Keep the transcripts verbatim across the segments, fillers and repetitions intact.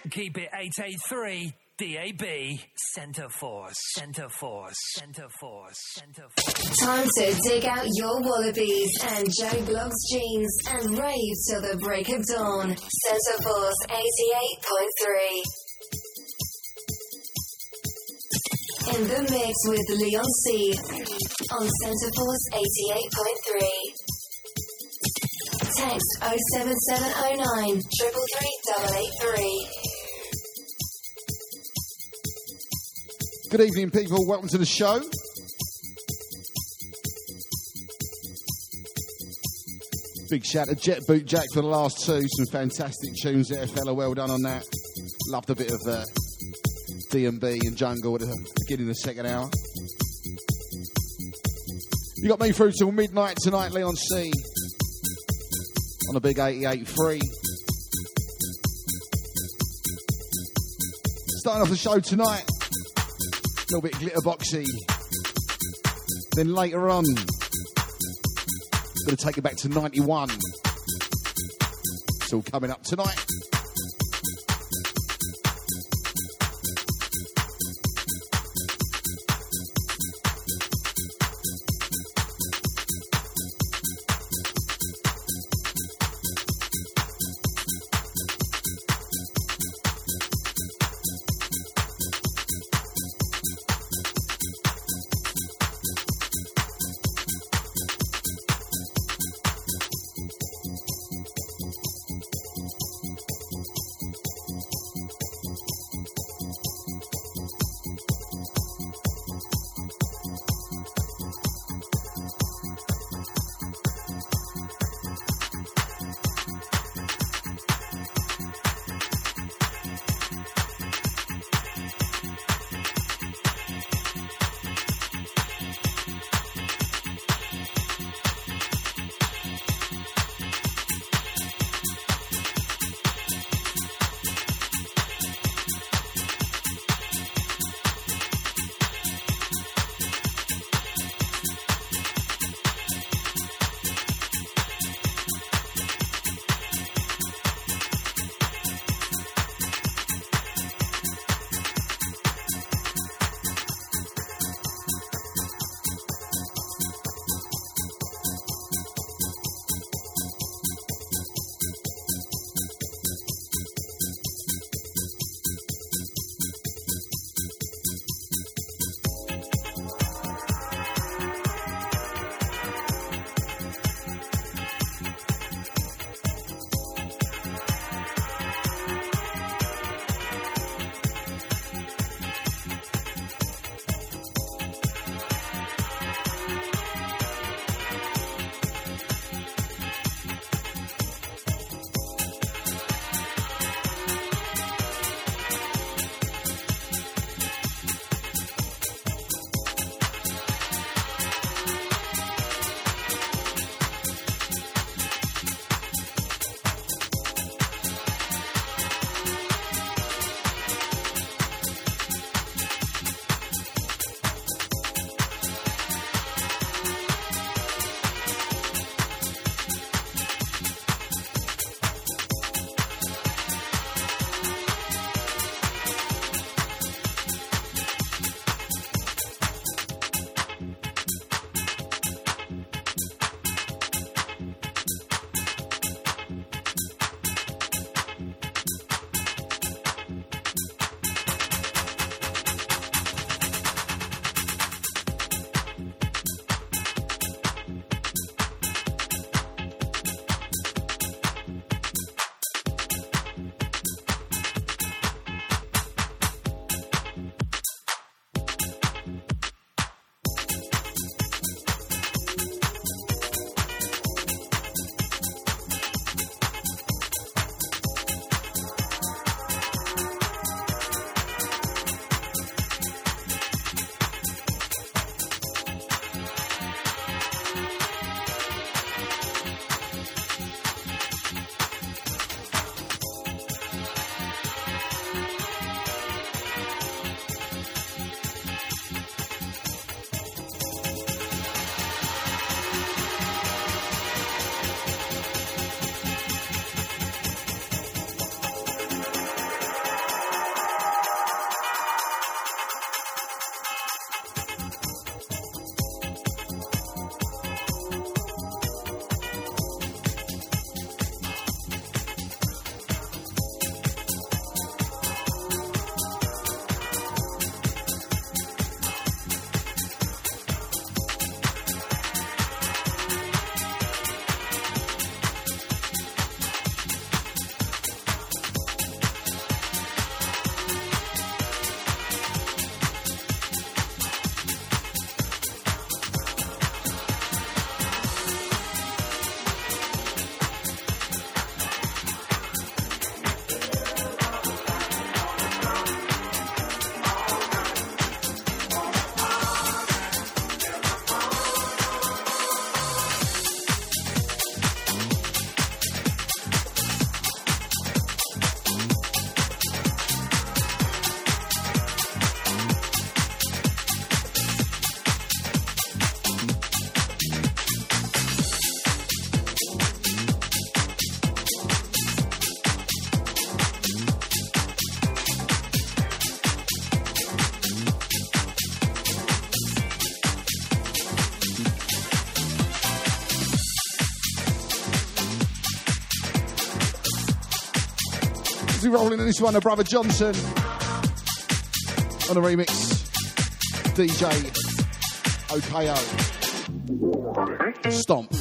Keep it eight eight three D A B. Centre Force. Centre Force. Centre Force. Centre Force. Time to dig out your wallabies and Joe Blogg's jeans and rave till the break of dawn. Centre Force eighty-eight point three. In the mix with Leon C. on Centre Force eighty-eight point three. Text oh seven seven oh nine, three three three, eight eight three. Good evening, people. Welcome to the show. Big shout to Jet Boot Jack for the last two. Some fantastic tunes there, fella. Well done on that. Loved a bit of uh, D and B and Jungle at the beginning of the second hour. You got me through till midnight tonight, Leon C. on the big eighty-eight point three. Starting off the show tonight, a little bit glitterboxy. Then later on, going to take it back to ninety-one. It's all coming up tonight. As we roll in on this one, a Brother Johnson on a remix. D J O K O. Stomp.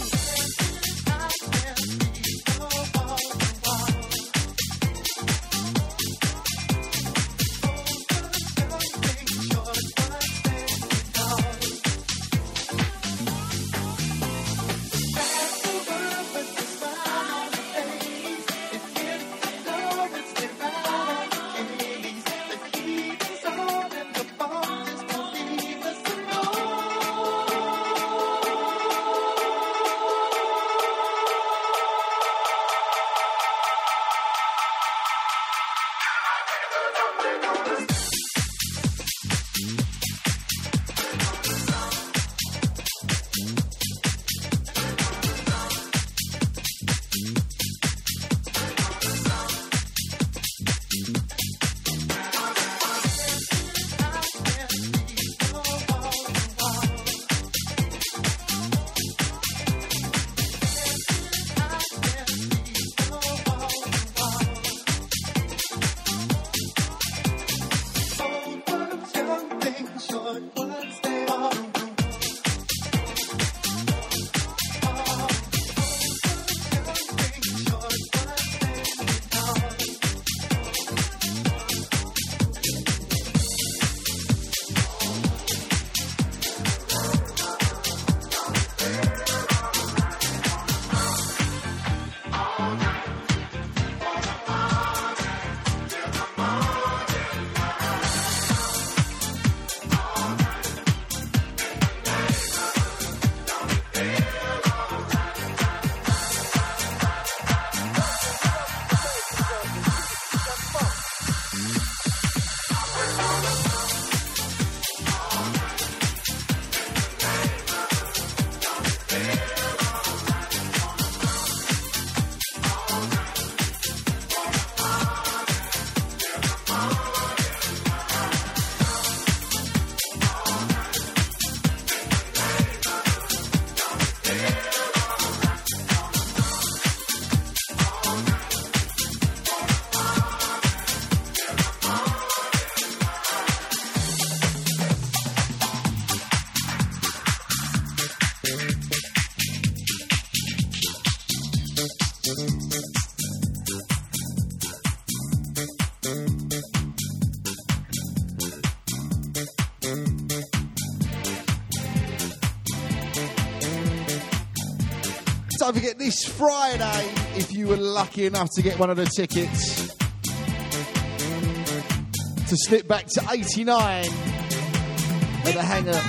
Don't forget this Friday, if you were lucky enough to get one of the tickets, to slip back to eighty-nine at the Hangar.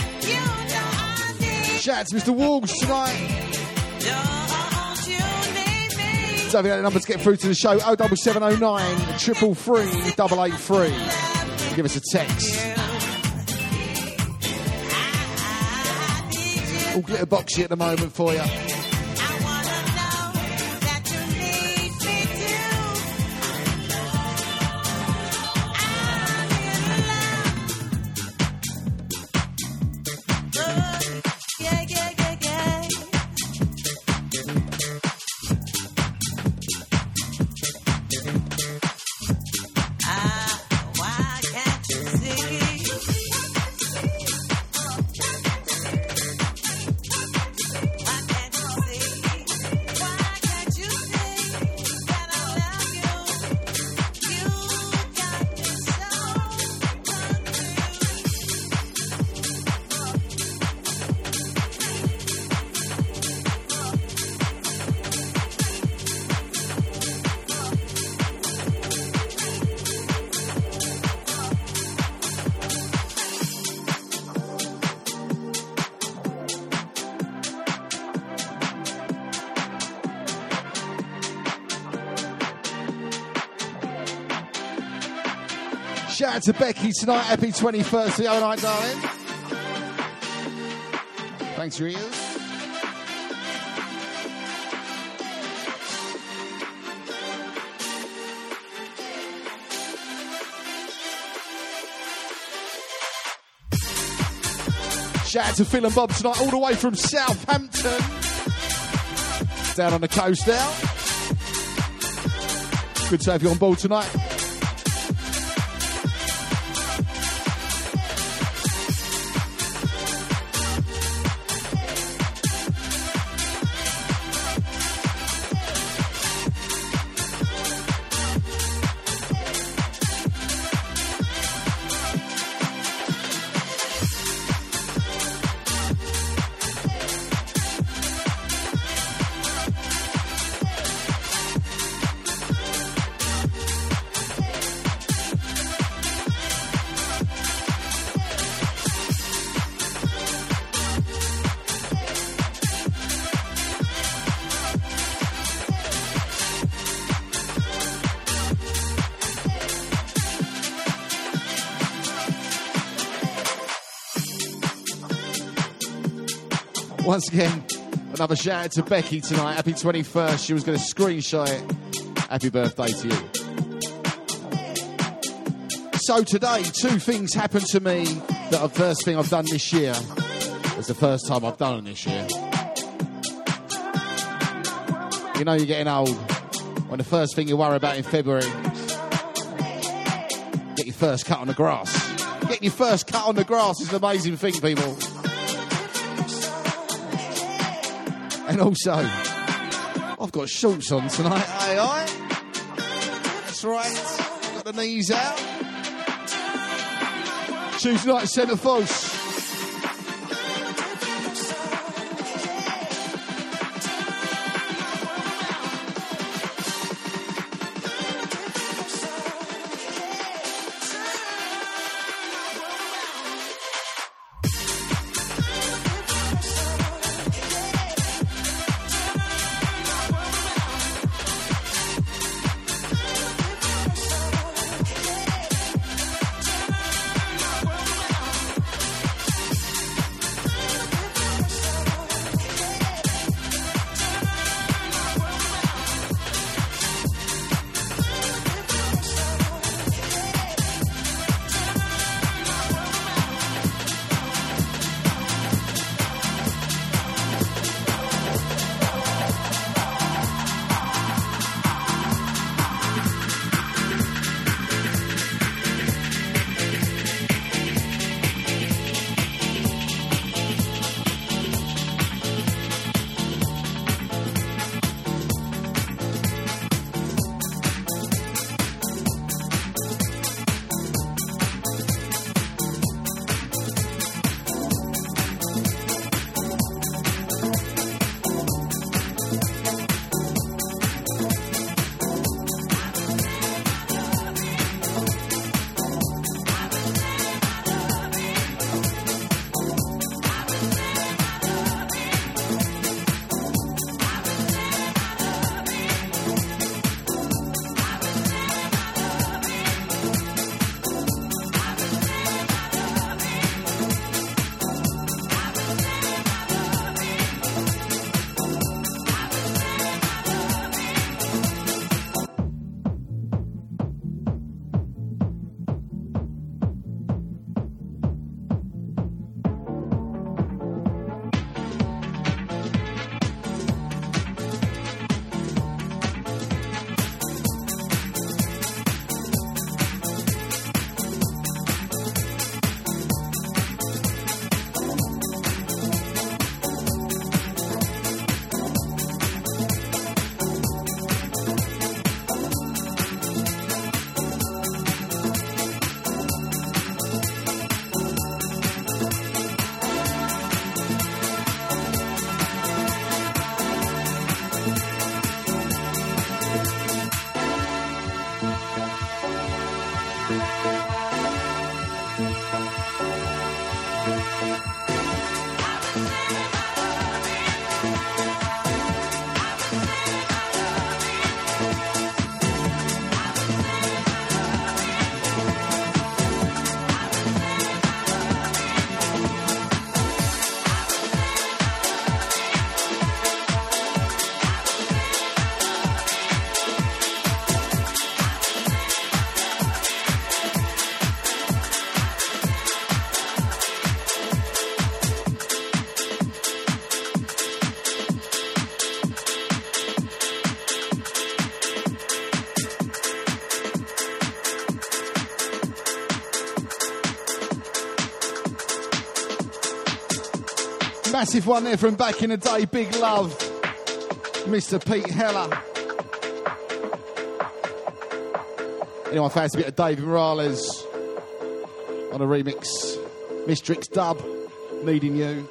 Shout out to Mister Walsh tonight. Don't you need Don't forget the number to get through to the show, oh seven seven oh nine, triple three, double eight three. Give us a text. All glitter boxy at the moment for you. Shout out to Becky tonight. Happy twenty-first. All right, darling. Thanks for your ears. Shout out to Phil and Bob tonight, all the way from Southampton. Down on the coast now. Good to have you on board tonight. Once again, another shout out to Becky tonight. Happy twenty-first. She was going to screenshot it. Happy birthday to you. So today, two things happened to me that are the first thing I've done this year. It's the first time I've done it this year. You know you're getting old when the first thing you worry about in February, get your first cut on the grass. Getting your first cut on the grass is an amazing thing, people. And also, I've got shorts on tonight, aye, aye. That's right. Got the knees out. Tuesday night, Centre Force. Massive one there from back in the day. Big love, Mister Pete Heller. Anyone fancy a bit of David Morales on a remix? Mistrix dub, Needing You.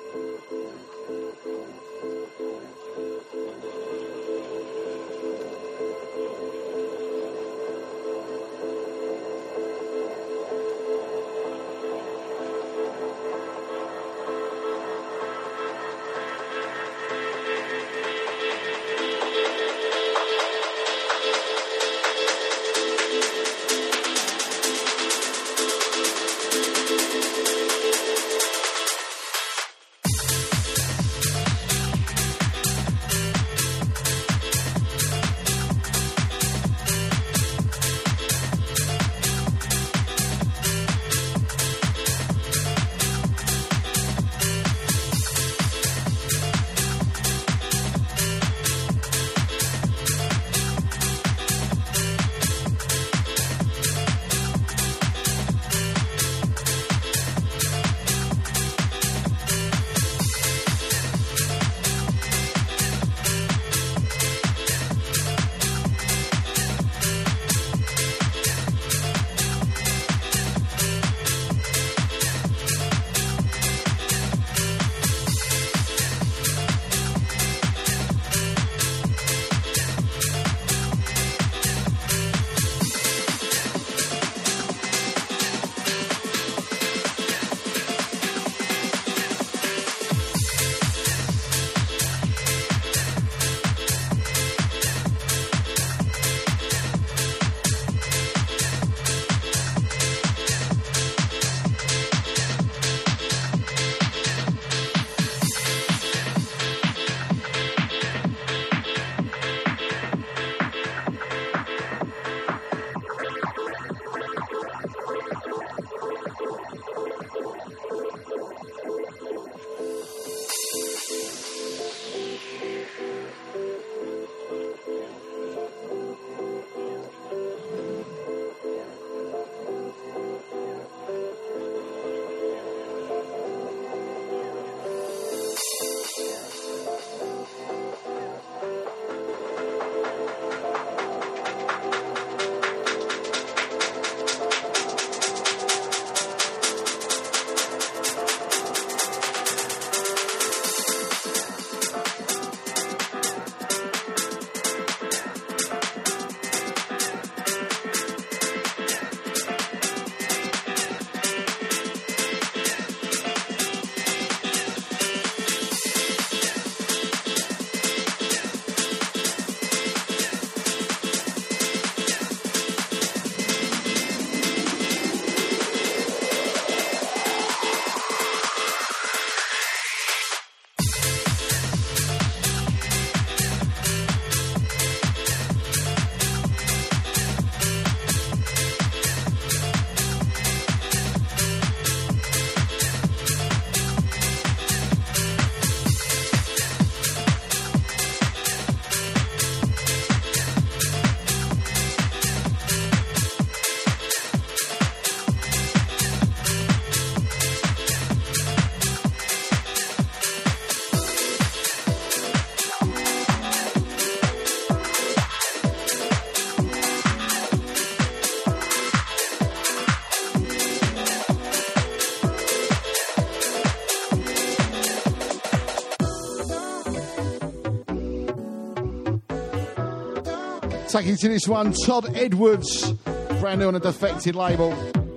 Taking to this one, Todd Edwards, brand new on a Defected label.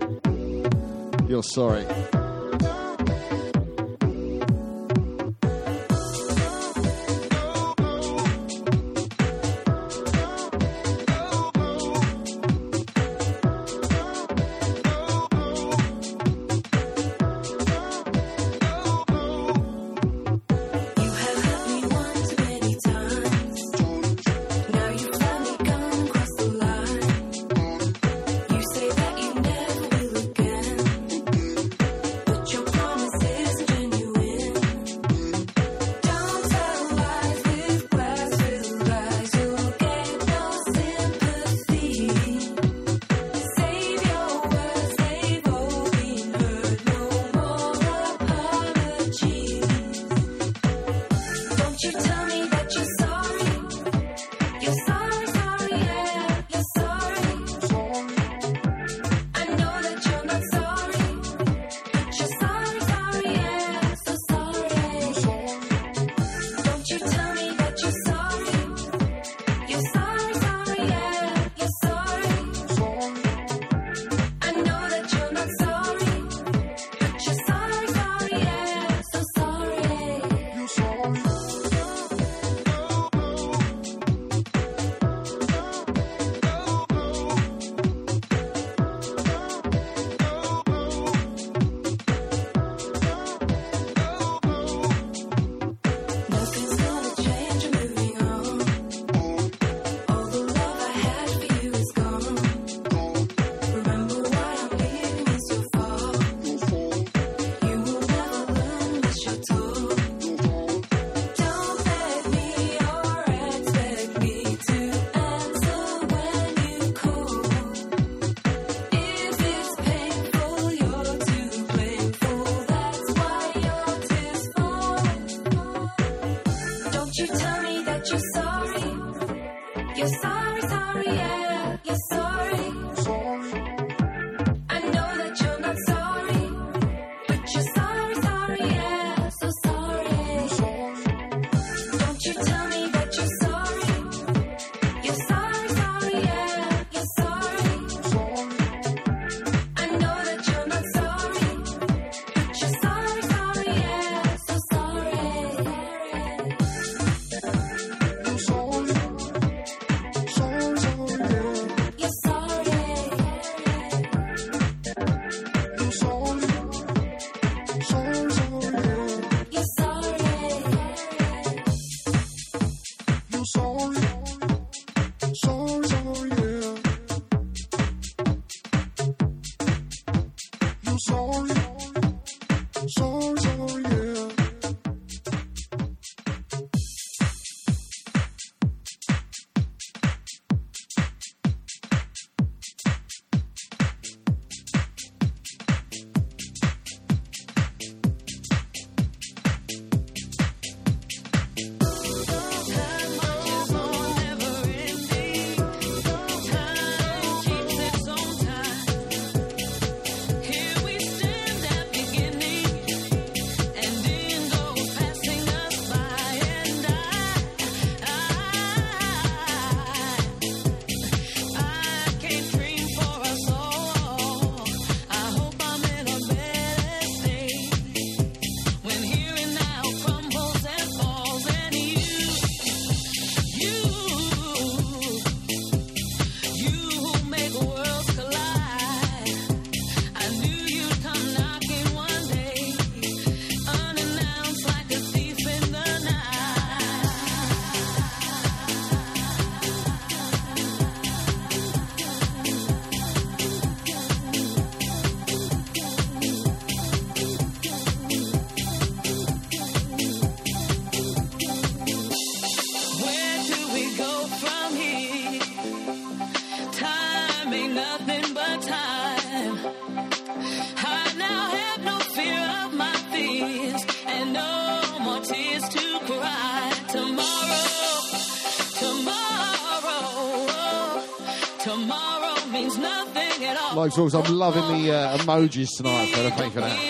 You're sorry. You say that you never will again. You're sorry, sorry, yeah, you're sorry. I know that you're not sorry, but you're sorry, sorry, yeah, so sorry. Don't you tell me that you're sorry. You're sorry, sorry, yeah, you're sorry. I know that you're not sorry, but you're sorry, sorry, yeah, so sorry. You're sorry. You're Like Rules, I'm loving the uh, emojis tonight, fella. Thank you for that.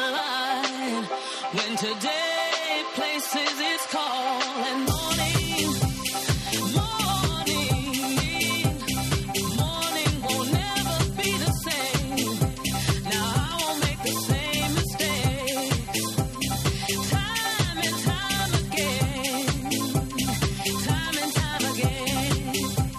When today places its call and morning, morning, morning will never be the same. Now I won't make the same mistakes. Time and time again, time and time again,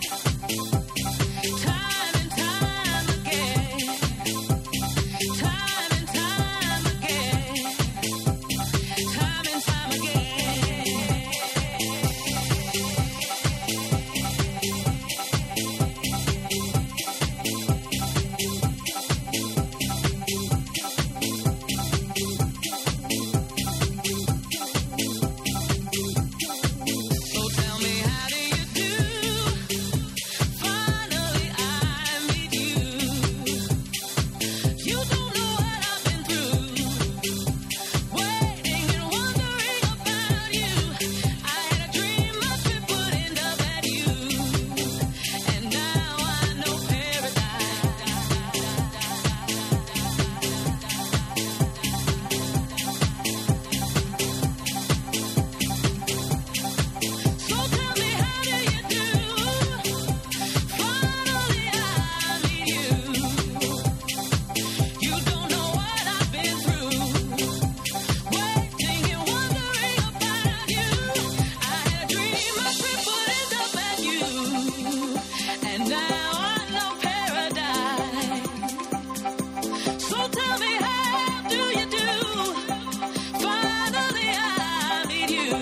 time and time again, time and time again. Time and time again. So tell me, how do you do? Finally I meet you. You don't know what I've been through. Waiting and wondering about you. I had a dream my trip would end up at you. And now I know paradise. So tell me, how do you do? Finally I meet you. You don't know what I've been through. Waiting and wondering about you. I had a dream my trip would end up at you. And now I know paradise. So tell me, how do you do? Finally I meet you.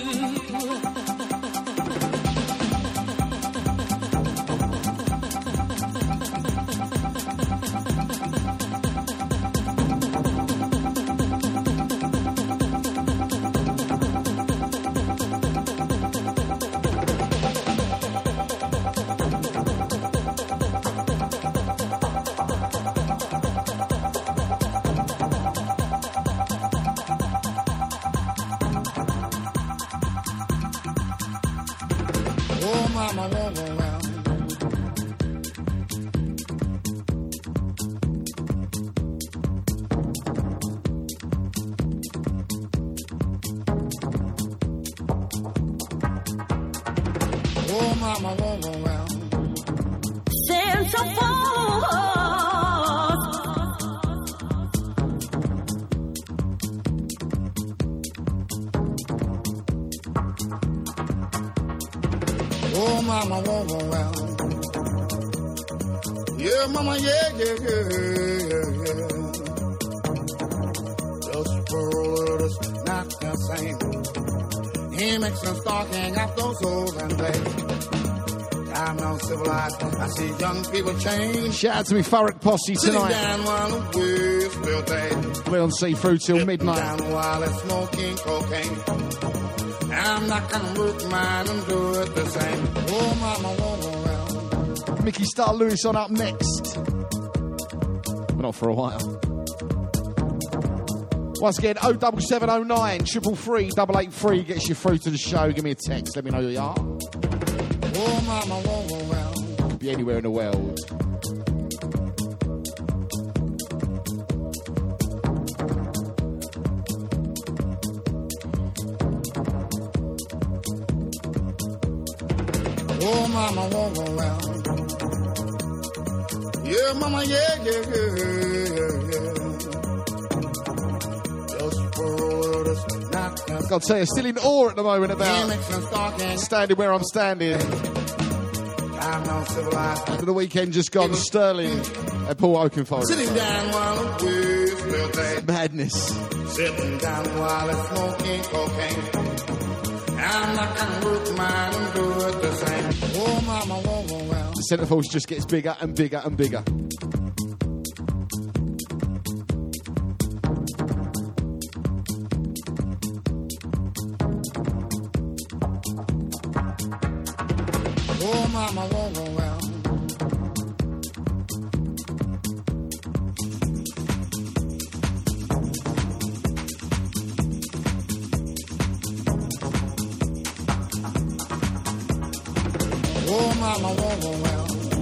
Oh, mama, won't go round. mama won't go well. Santa Claus. Oh, mama won't go well. Yeah, mama, yeah, yeah, yeah, yeah, yeah. Just world is not the same. He makes them start hang out those holes and play. I'm now civilized. I see young people change. Shout out to me Thurrock Posse Sitting tonight. down while the wheels still day. We're on see through till midnight. Down while it's smoking cocaine. I'm not gonna work mine and do it the same. Oh, mama won't go well. Mickey Star Lewis on up next. But not for a while. Once again, oh double seven oh nine, triple three, double eight three gets you through to the show. Give me a text, let me know who you are. Oh, mama won't go well. Could be anywhere in the world. Oh, mama won't go well. Yeah, mama, yeah, yeah, yeah, yeah. Just for world is not the I've got to tell you, still in awe at the moment He about makes them stalking. standing where I'm standing. I'm now civilized. After the weekend just gone, Sterling and Paul Oakenfold. Sitting down while the wheels still day. Madness. Sitting down while it's smoking cocaine. I'm not gonna work mine and do it the same. Oh, mama won't go well. The centre force just gets bigger and bigger and bigger. Oh, mama won't go well. Oh, mama won't go well.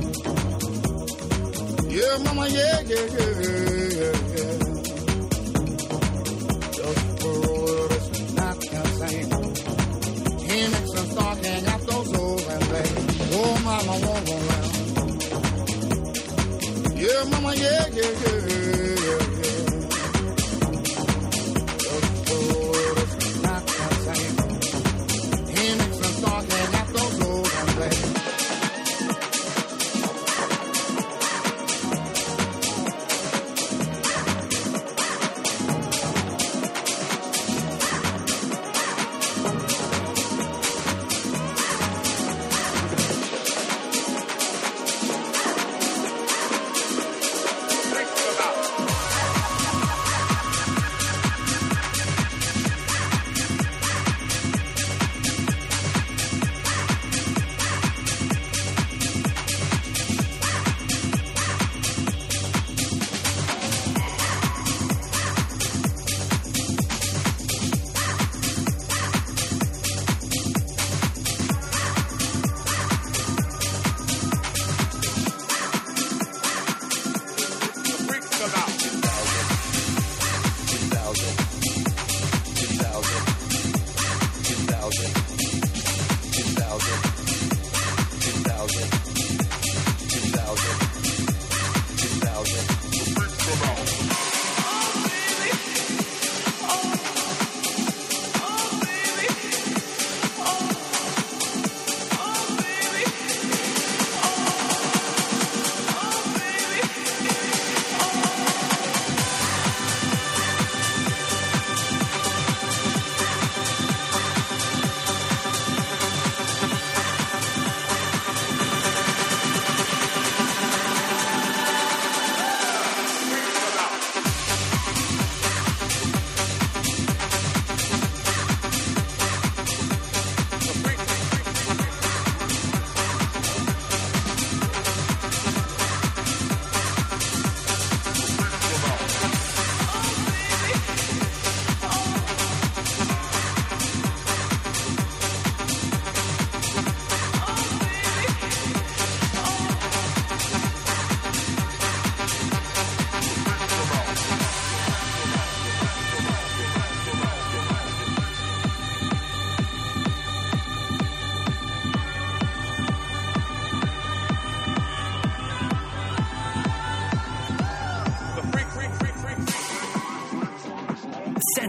Yeah, mama, yeah, yeah, yeah, yeah, yeah. Just for world is not the same. He makes them start hang out those holes and play. Oh, mama won't go well. Yeah, mama, yeah, yeah, yeah, yeah, yeah. Just for world is not the same. He makes them start hang out those holes and play.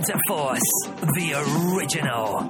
Center Force, the original.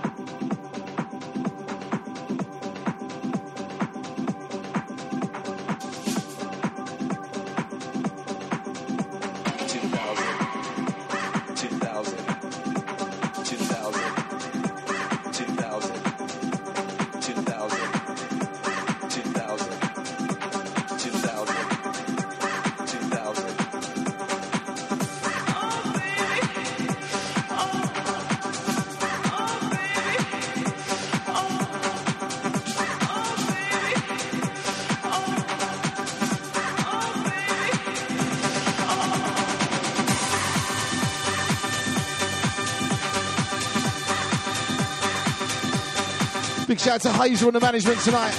Big shout out to Hazel and the management tonight.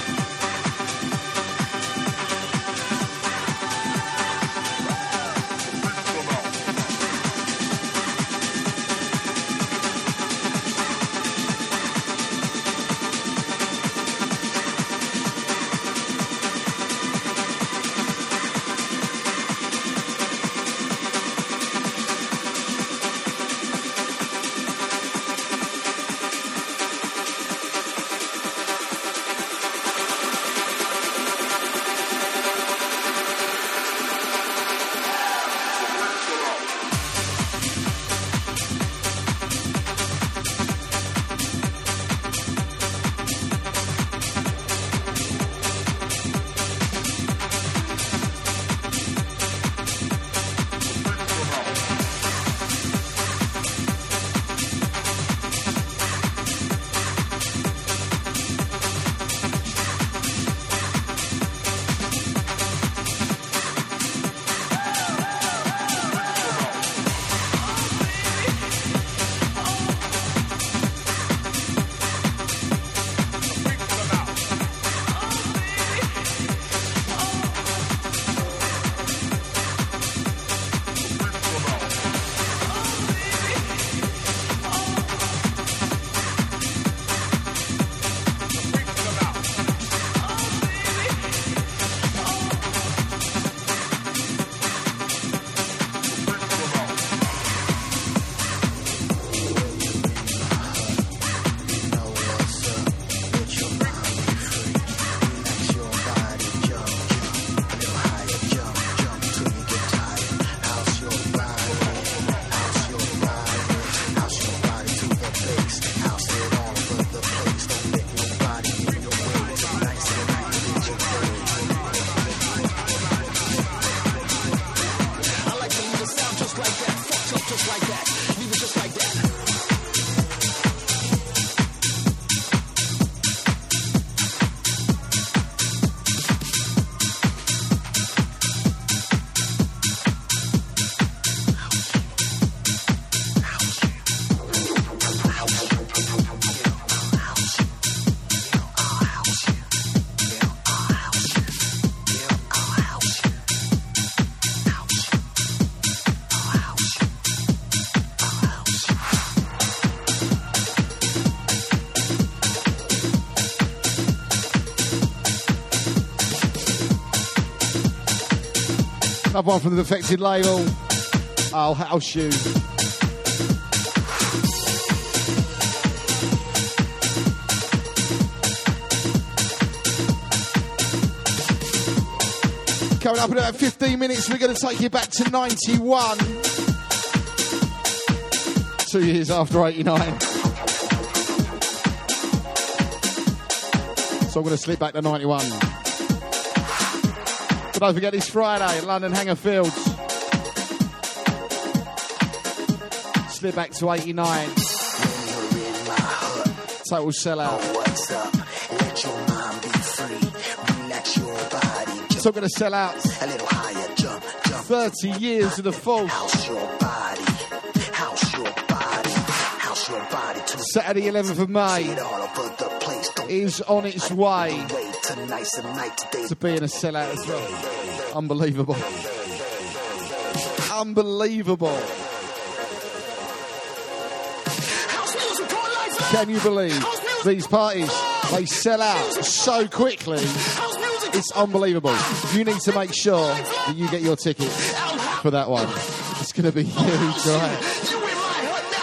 Another one from the Defected label. I'll house you. Coming up in about fifteen minutes, we're going to take you back to ninety-one. Two years after eighty-nine. So I'm going to slip back to ninety-one. But don't forget this Friday at London Hangar Fields. Slip back to eighty-nine. Total sellout. What's up? Let your mind be free. Relax your body. So I'm going to sell out. A little higher, jump, jump. thirty years of the Force. House your body. House your body. House your body. To Saturday eleventh of May it all over the place. Don't is on its way wait tonight's the night today. to being a sellout as well. Unbelievable. Unbelievable. Can you believe these parties, they sell out so quickly? It's unbelievable. You need to make sure that you get your ticket for that one. It's going to be huge, right?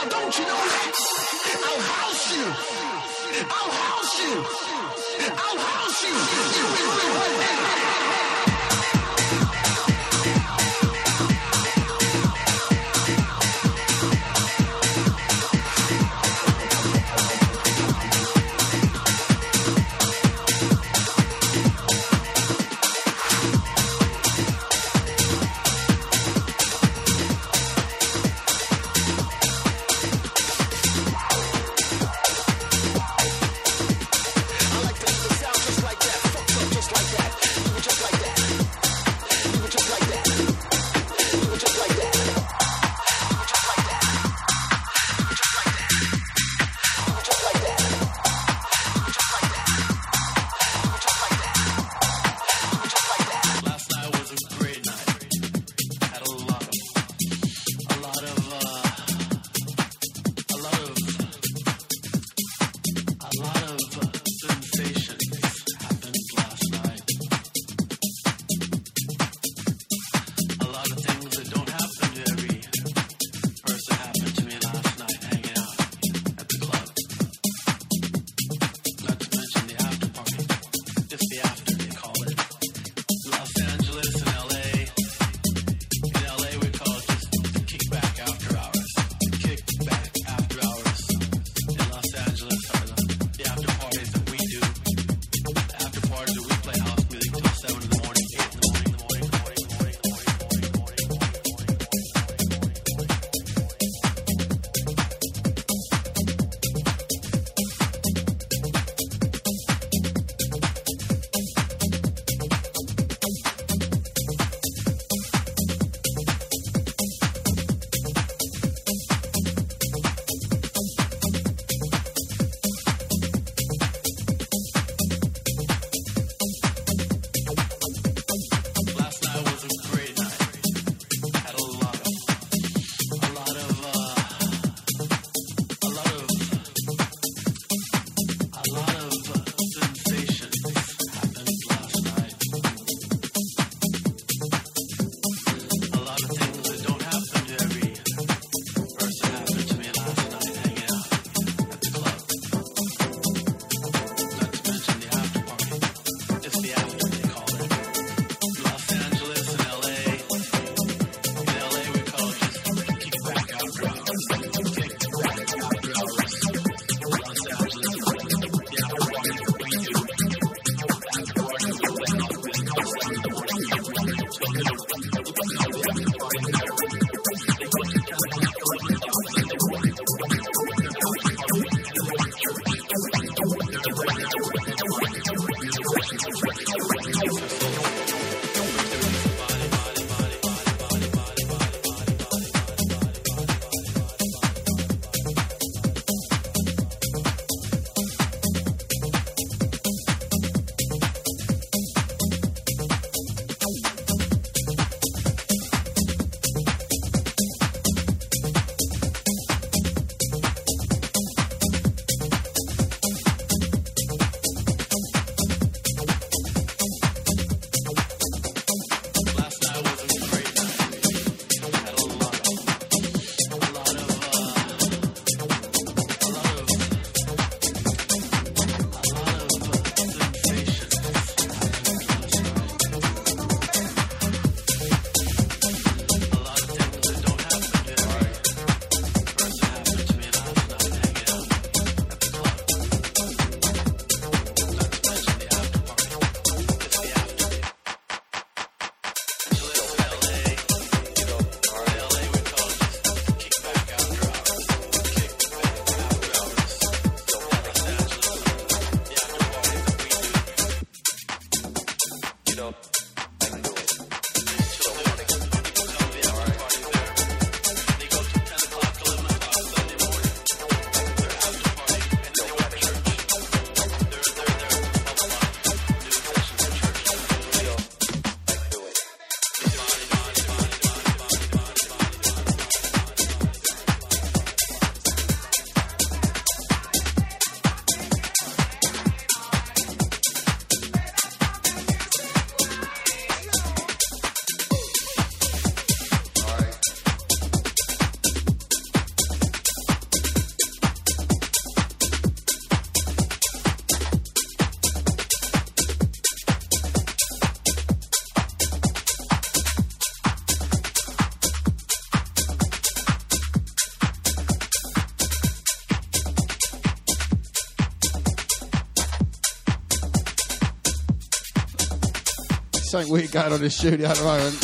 something weird going on in the studio at the moment.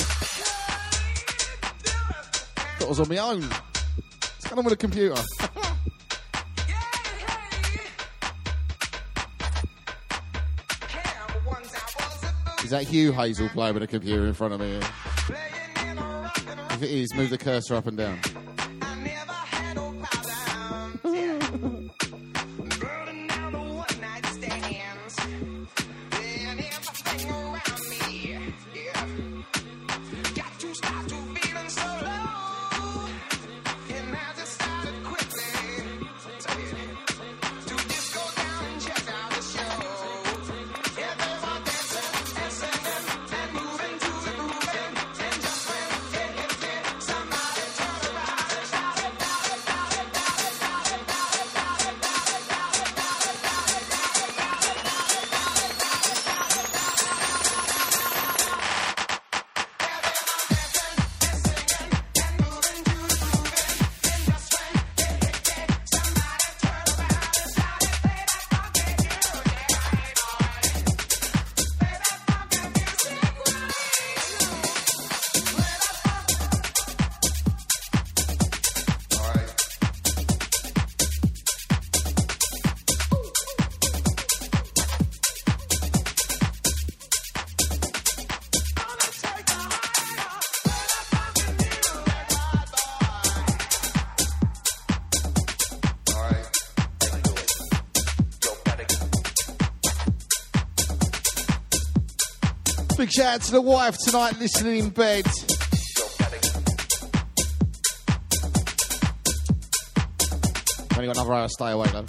Thought I was on my own. What's going on with the computer? Is that Hugh Hazel playing with a computer in front of me? If it is, move the cursor up and down. Big shout out to the wife tonight listening in bed. Only got another hour to stay awake though.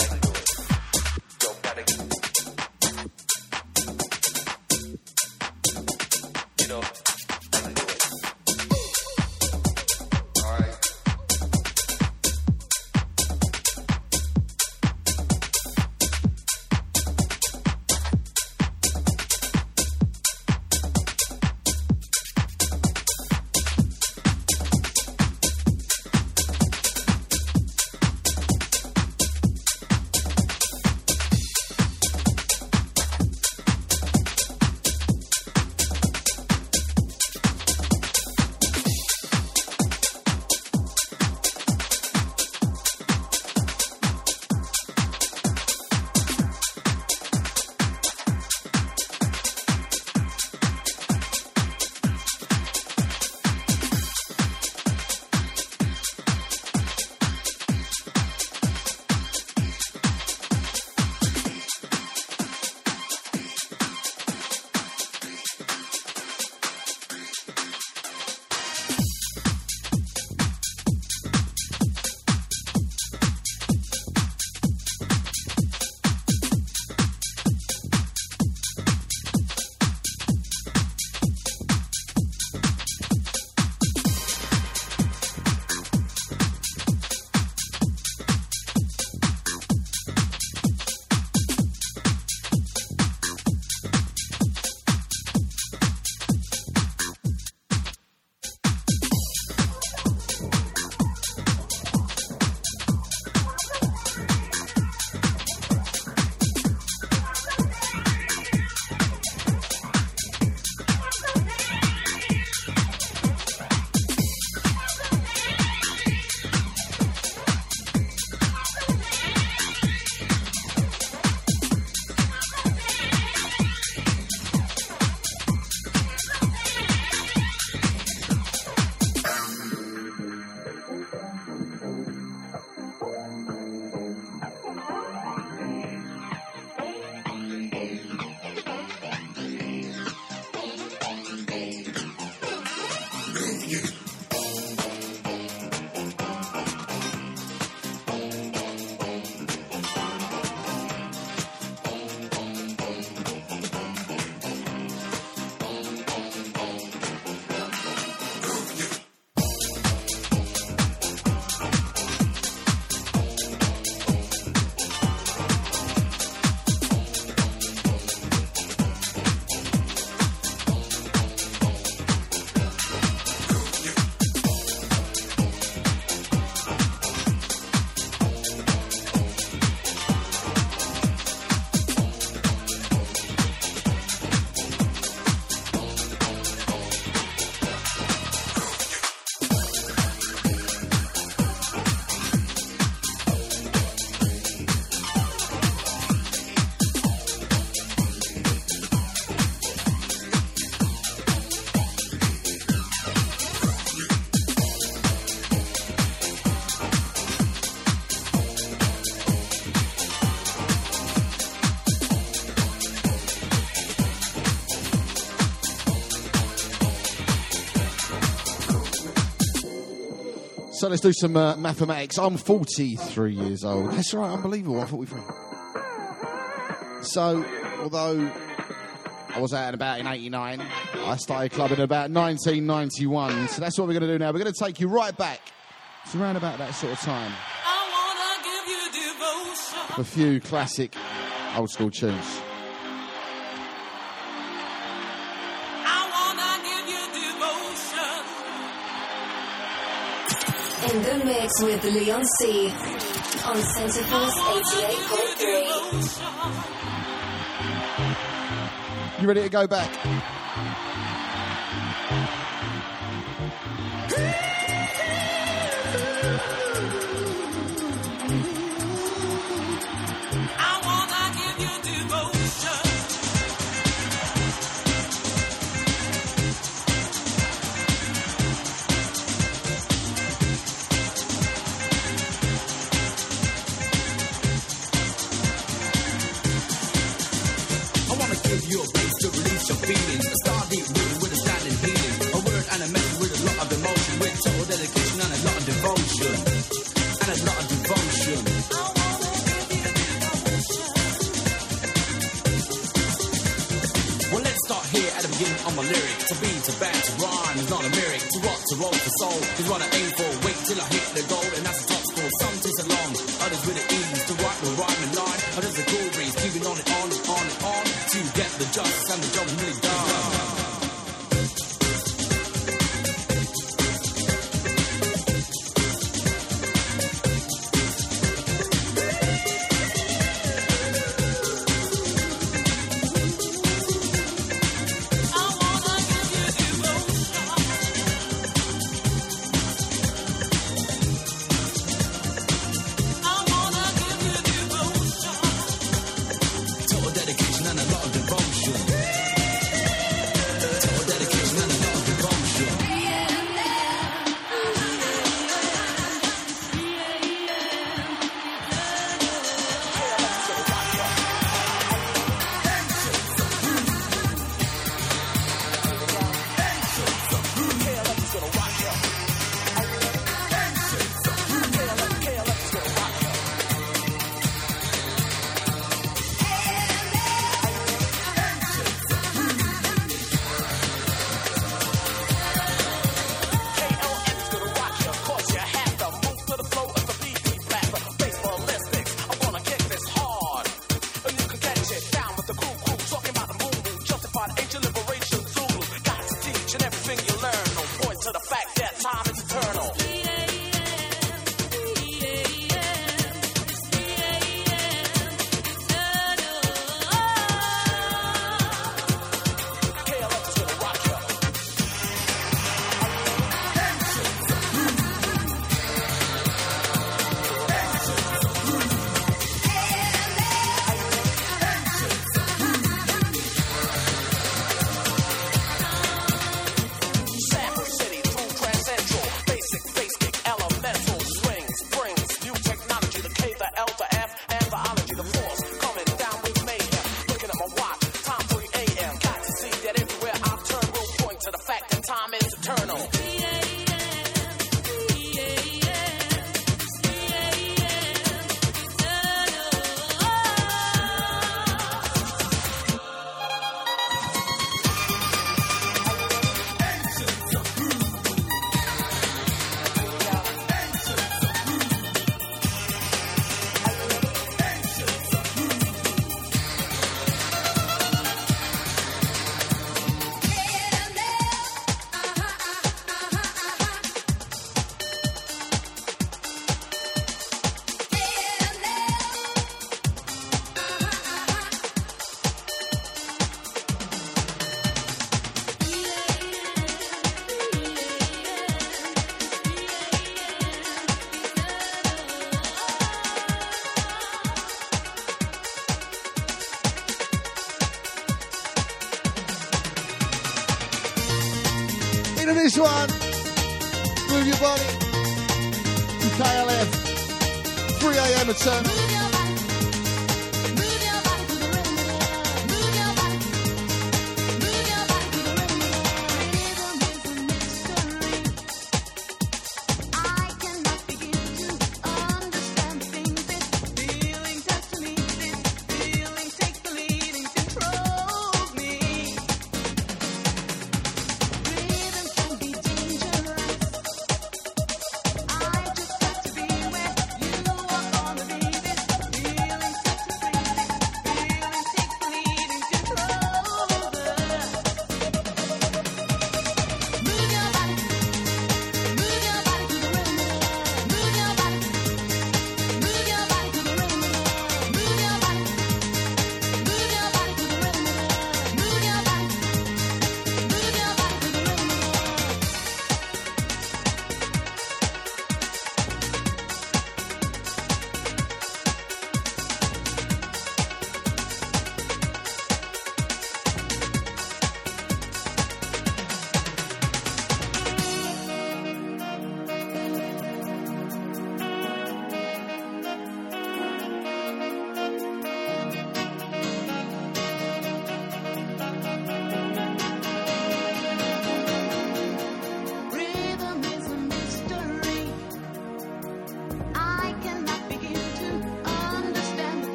So let's do some uh, mathematics. I'm forty-three years old. That's right, unbelievable. I'm forty-three. So, although I was out and about in eighty-nine, I started clubbing in about nineteen ninety-one. So that's what we're going to do now. We're going to take you right back to around about that sort of time. I wanna give you devotion. A few classic old school tunes. In the mix with Leon C on Centre Force eighty-eight point three. You ready to go back? I wanna give you devotion. Give you a place to release your feelings. A star deep rooted with a standing healing. A word and a message with a lot of emotion. With total dedication and a lot of devotion. And a lot of devotion. I wanna give you devotion. Well, let's start here at the beginning of my lyric. To be, to back, to rhyme is not a lyric. To rock, to roll, to soul is what I aim for. Wait till I hit the goal and that's a top score. Some takes a long, others with the ease. To write the rhyme and line, others a cool breeze. Keeping on and on and on and on. To get the justice and the job is really done. This one, move your body. K L F, three a.m. return. I can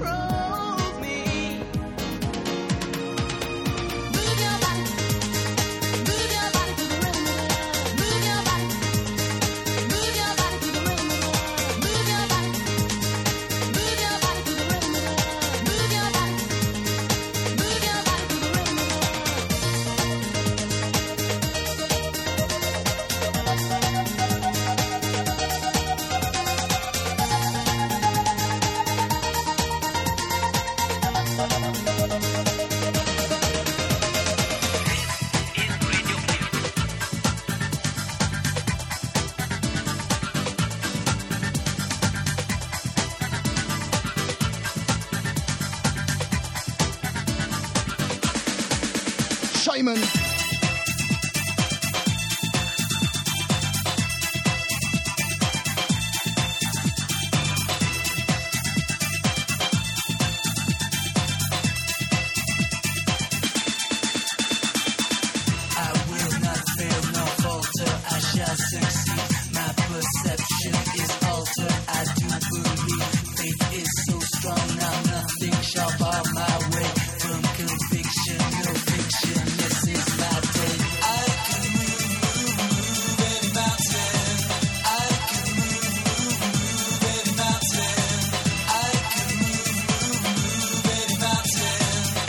controls me. Move your body, move your body to the rhythm of love. Move your body, move your body to the rhythm of love. Move your body, move your body to the rhythm of love. Move your body, move your body to the rhythm of love. Shaman. I will not fail nor falter, I shall succeed. My perception is altered, I do believe. Faith is so strong, now nothing shall bar my way from conviction, no fiction, this is my day. I can move, move, move any mountain. I can move, move, move any mountain. I can move, move, move any mountain.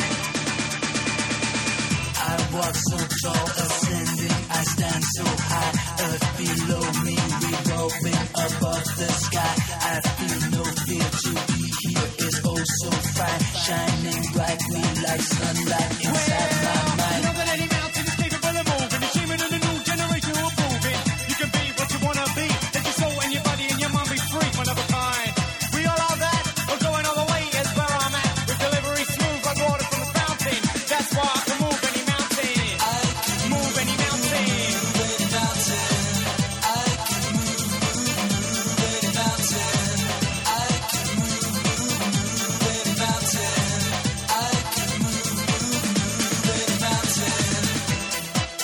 I walk so tall, ascending, I stand so high. Earth below me, revolving above the sky. I feel no fear to be here is oh so fine. Shining brightly like sunlight inside my mind. You know that any mountain is capable of moving. Achievement of the new generation will prove it. You can be what you wanna be. Let your soul and your body and your mind be free, one of a kind. We all are that. We're going all the way is where I'm at. With delivery smooth like water from a fountain. That's why I can move any mountain. I can Move any mountain. move any mountain. I can move, move, move any mountain. I can move, move, move any mountain. I can move, move, move any mountain.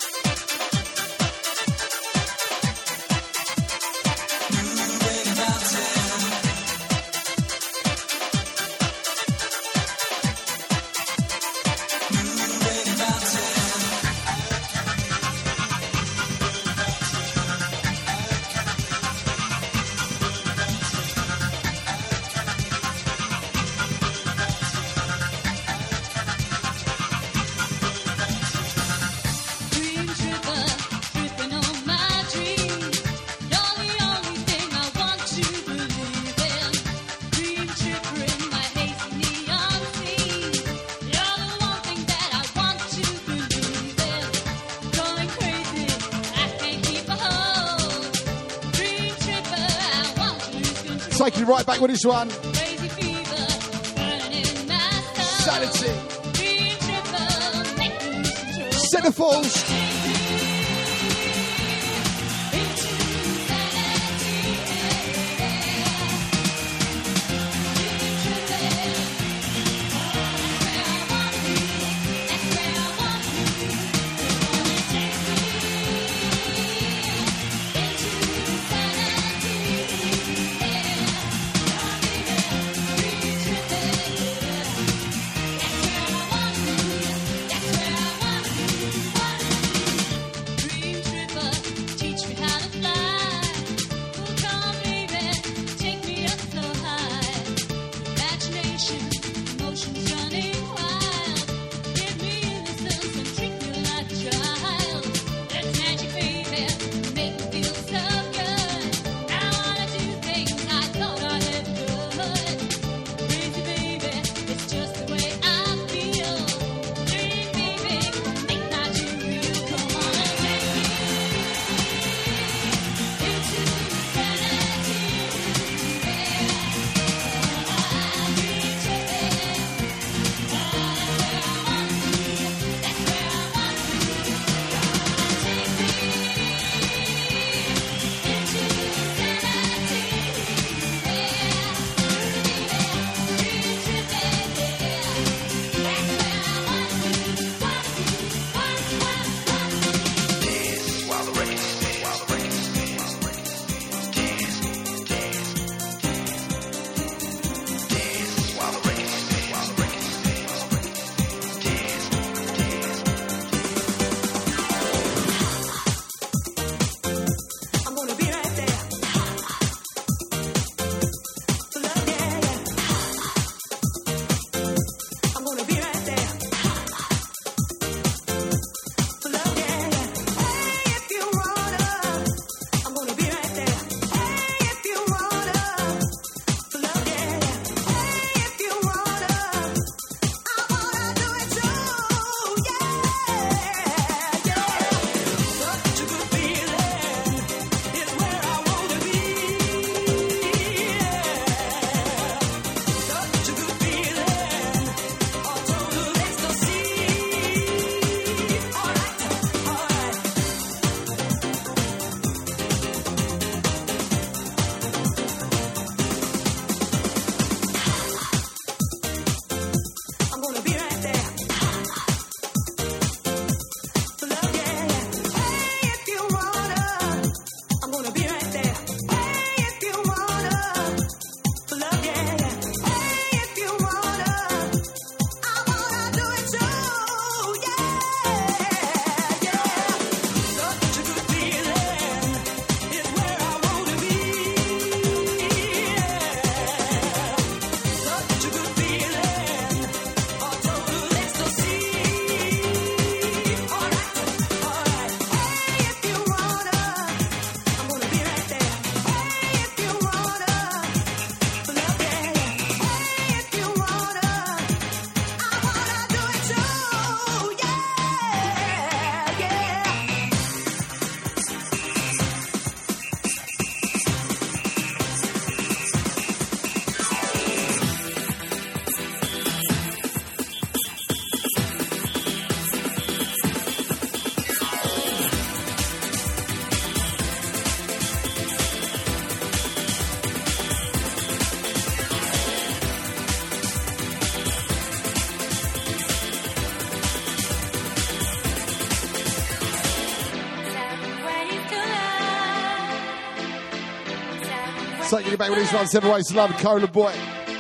Move any mountain. Move any mountain. Dream tripper, tripping on my dream. You're the only thing I want to believe in. Dream tripper in my hazy neon scene. You're the one thing that I want to believe in. Going crazy, I can't keep a hold. Dream tripper, I want to lose control. Taking it right back with this one. Crazy fever, burning my soul. Sanity. Dream tripper, make me lose control. Centerfolds. That's where I want to Taking you back with this one, Seven Ways to Love, Cola Boy.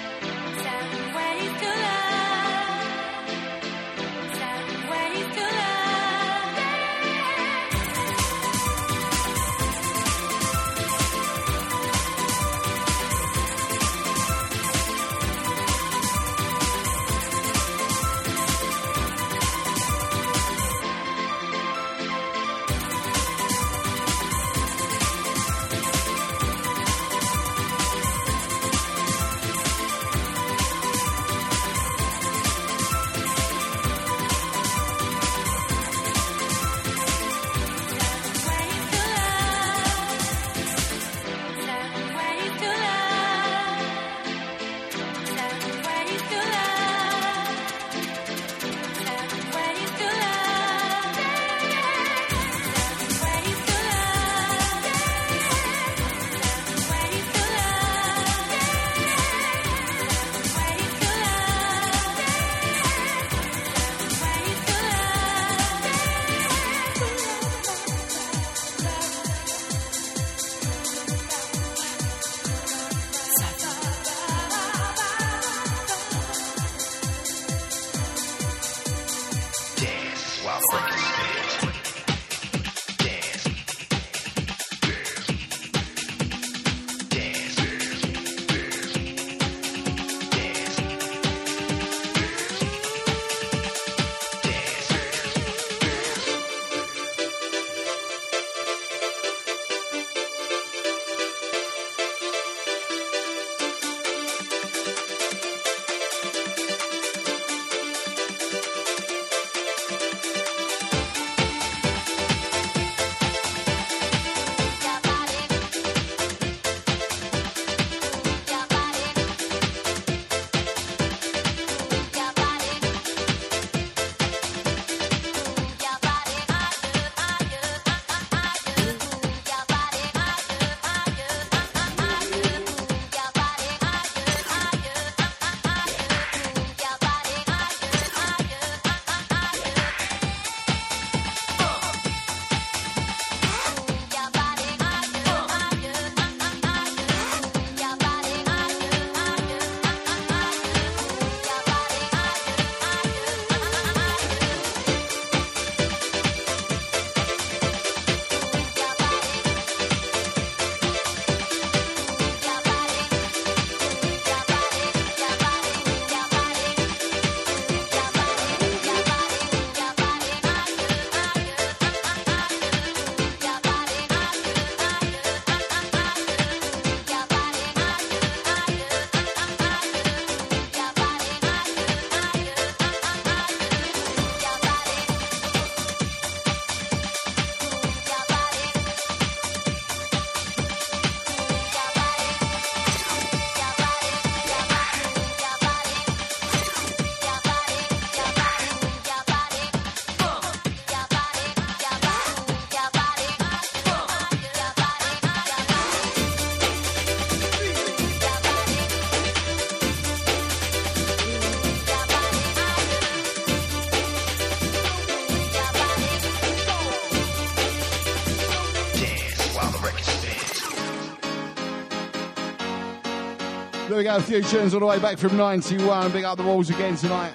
There we go, a few tunes all the way back from ninety-one. Big up the walls again tonight.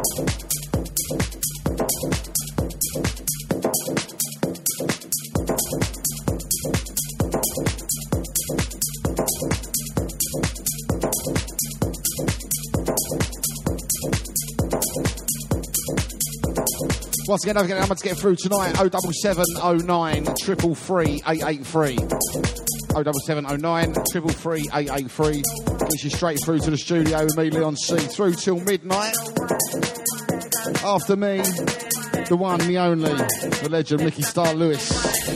Once again, don't forget the number to get through tonight, oh seven seven oh nine, three three three, eight eight three. oh seven seven oh nine, three three three, eight eight three. Gets you straight through to the studio with me, Leon C, through till midnight. After me, the one, the only, the legend, Mickey Star Lewis.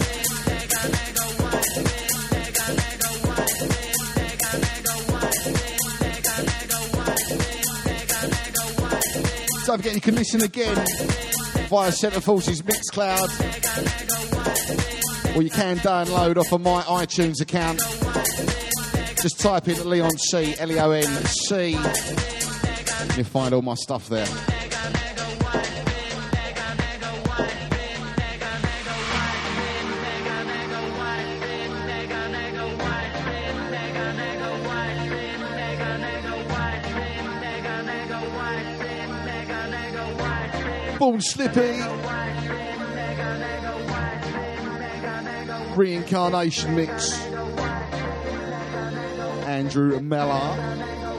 Don't forget you can listen again via Centre Force's Mixcloud, or you can download off of my iTunes account. Just type in Leon C, L E O N C, and you'll find all my stuff there. Born Slippy, Reincarnation Mix, Andrew Mellor.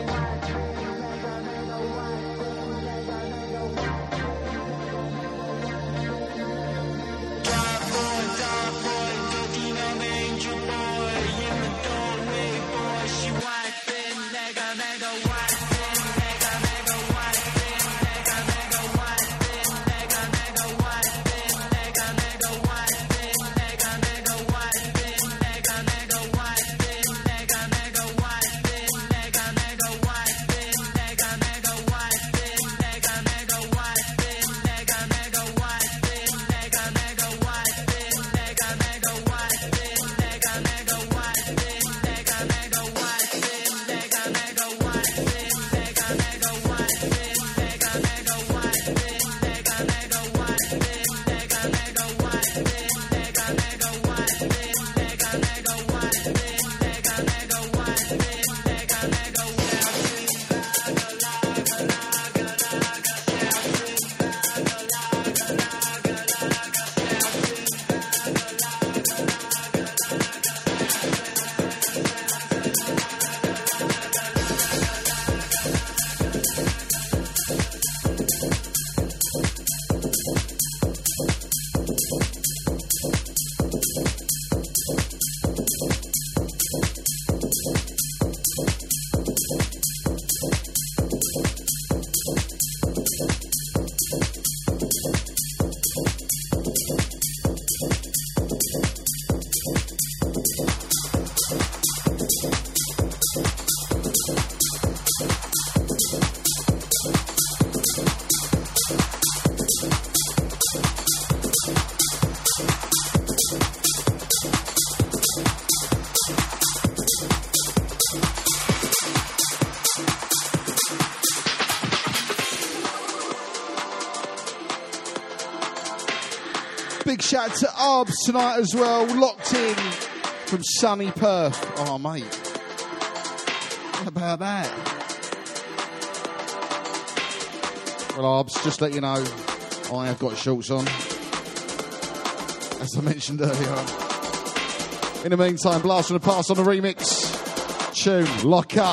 Big shout out to Arbs tonight as well, locked in from sunny Perth. Oh, mate. How about that? Well, Arbs, just let you know, I have got shorts on, as I mentioned earlier. In the meantime, Blast from the Past on the remix. Tune, Lock Up.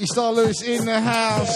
Ricky Star Lewis in the house.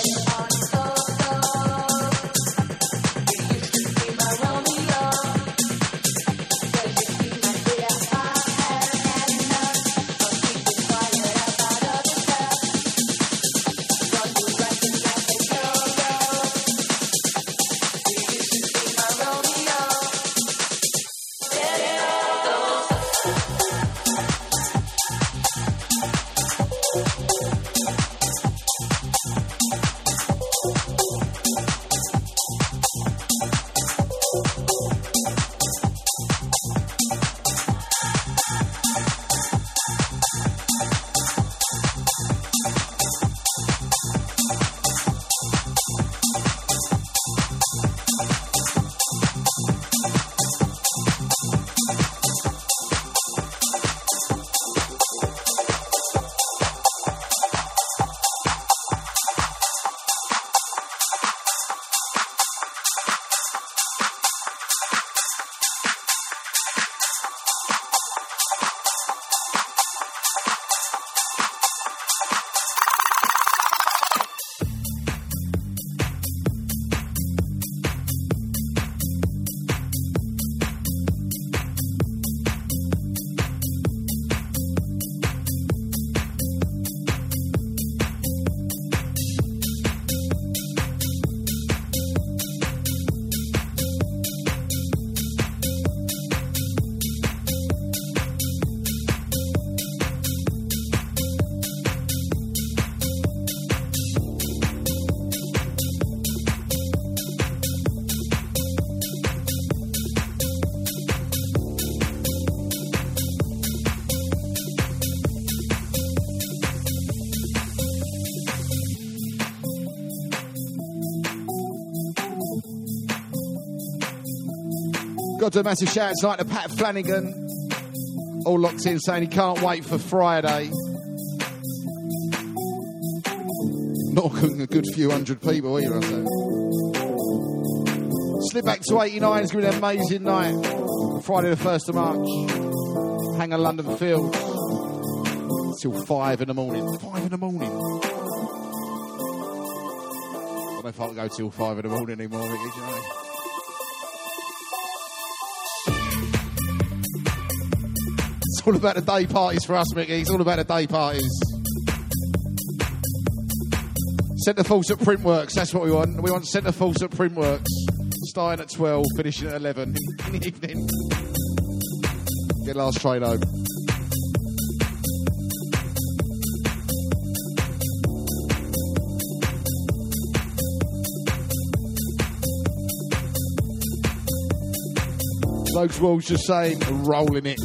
Got to do a massive shout out tonight to Pat Flanagan. All locked in saying he can't wait for Friday. Not a good few hundred people either, I say. Slip back to eighty-nine. It's going to be an amazing night. Friday the first of March. Hangar London Field. Till five in the morning. Five in the morning. I don't know if I can go till five in the morning anymore, Ricky, do you know? It's all about the day parties for us, Mickey. It's all about the day parties. Centre Force at Printworks, that's what we want. We want Centre Force at Printworks. Starting at twelve, finishing at eleven in the evening. Get last train home. Logs Walls just saying, rolling it.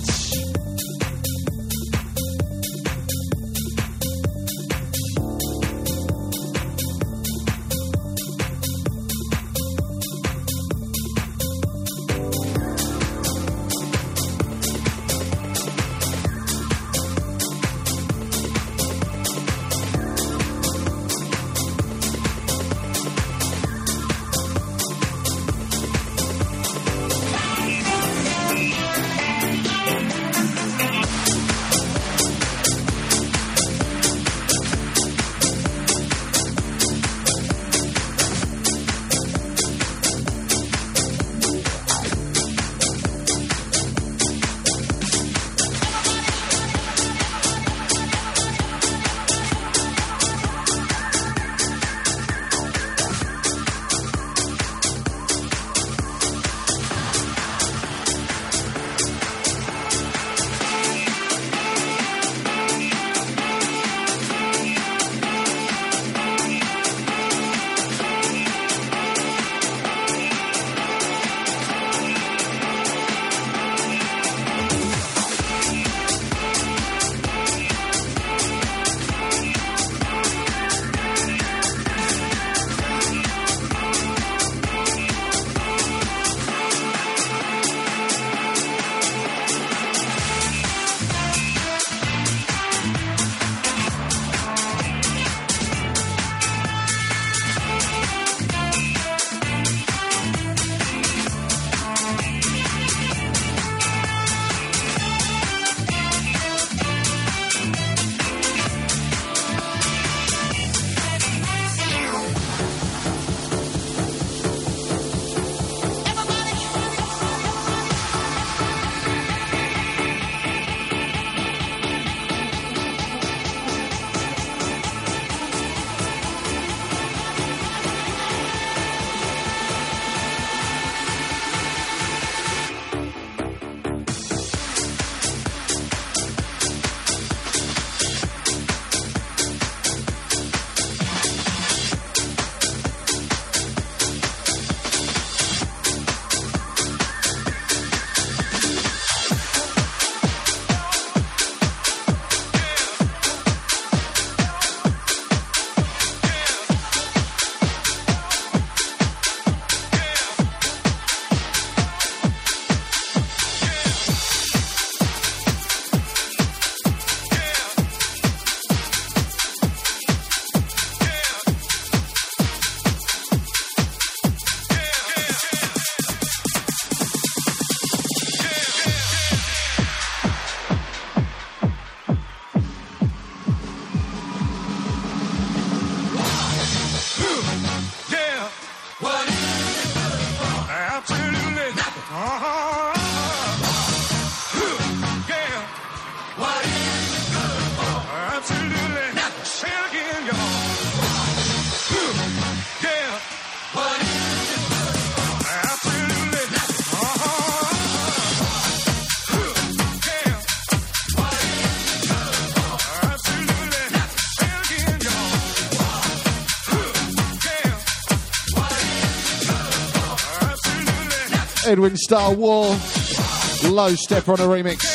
Edwin Star War. Low Step on a remix.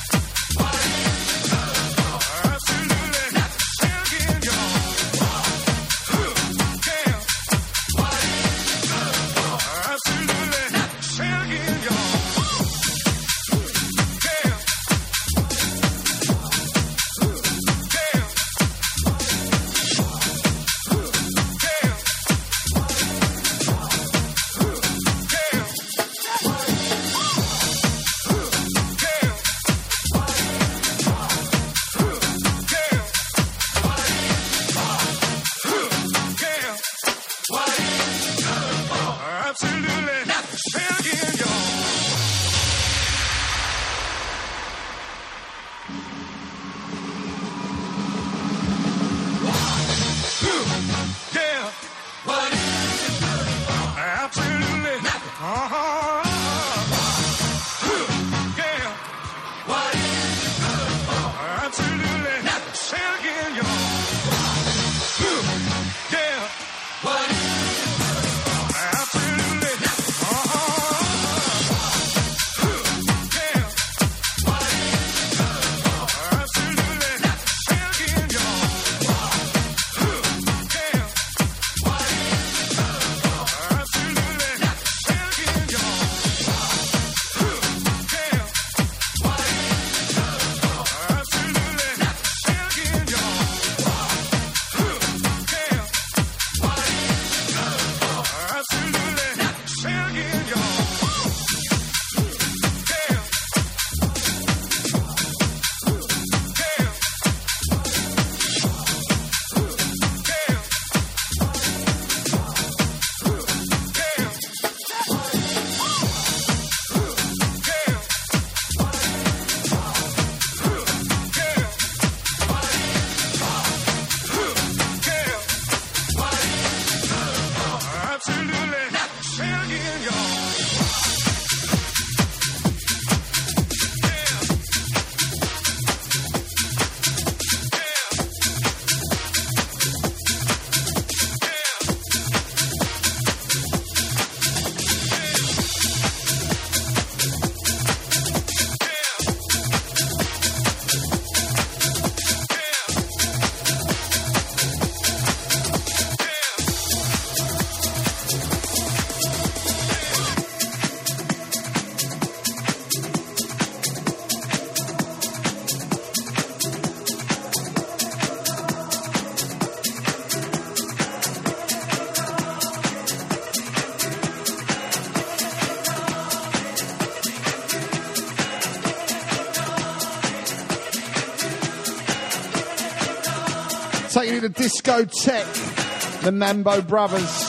Taking you to discotheque, the Mambo Brothers.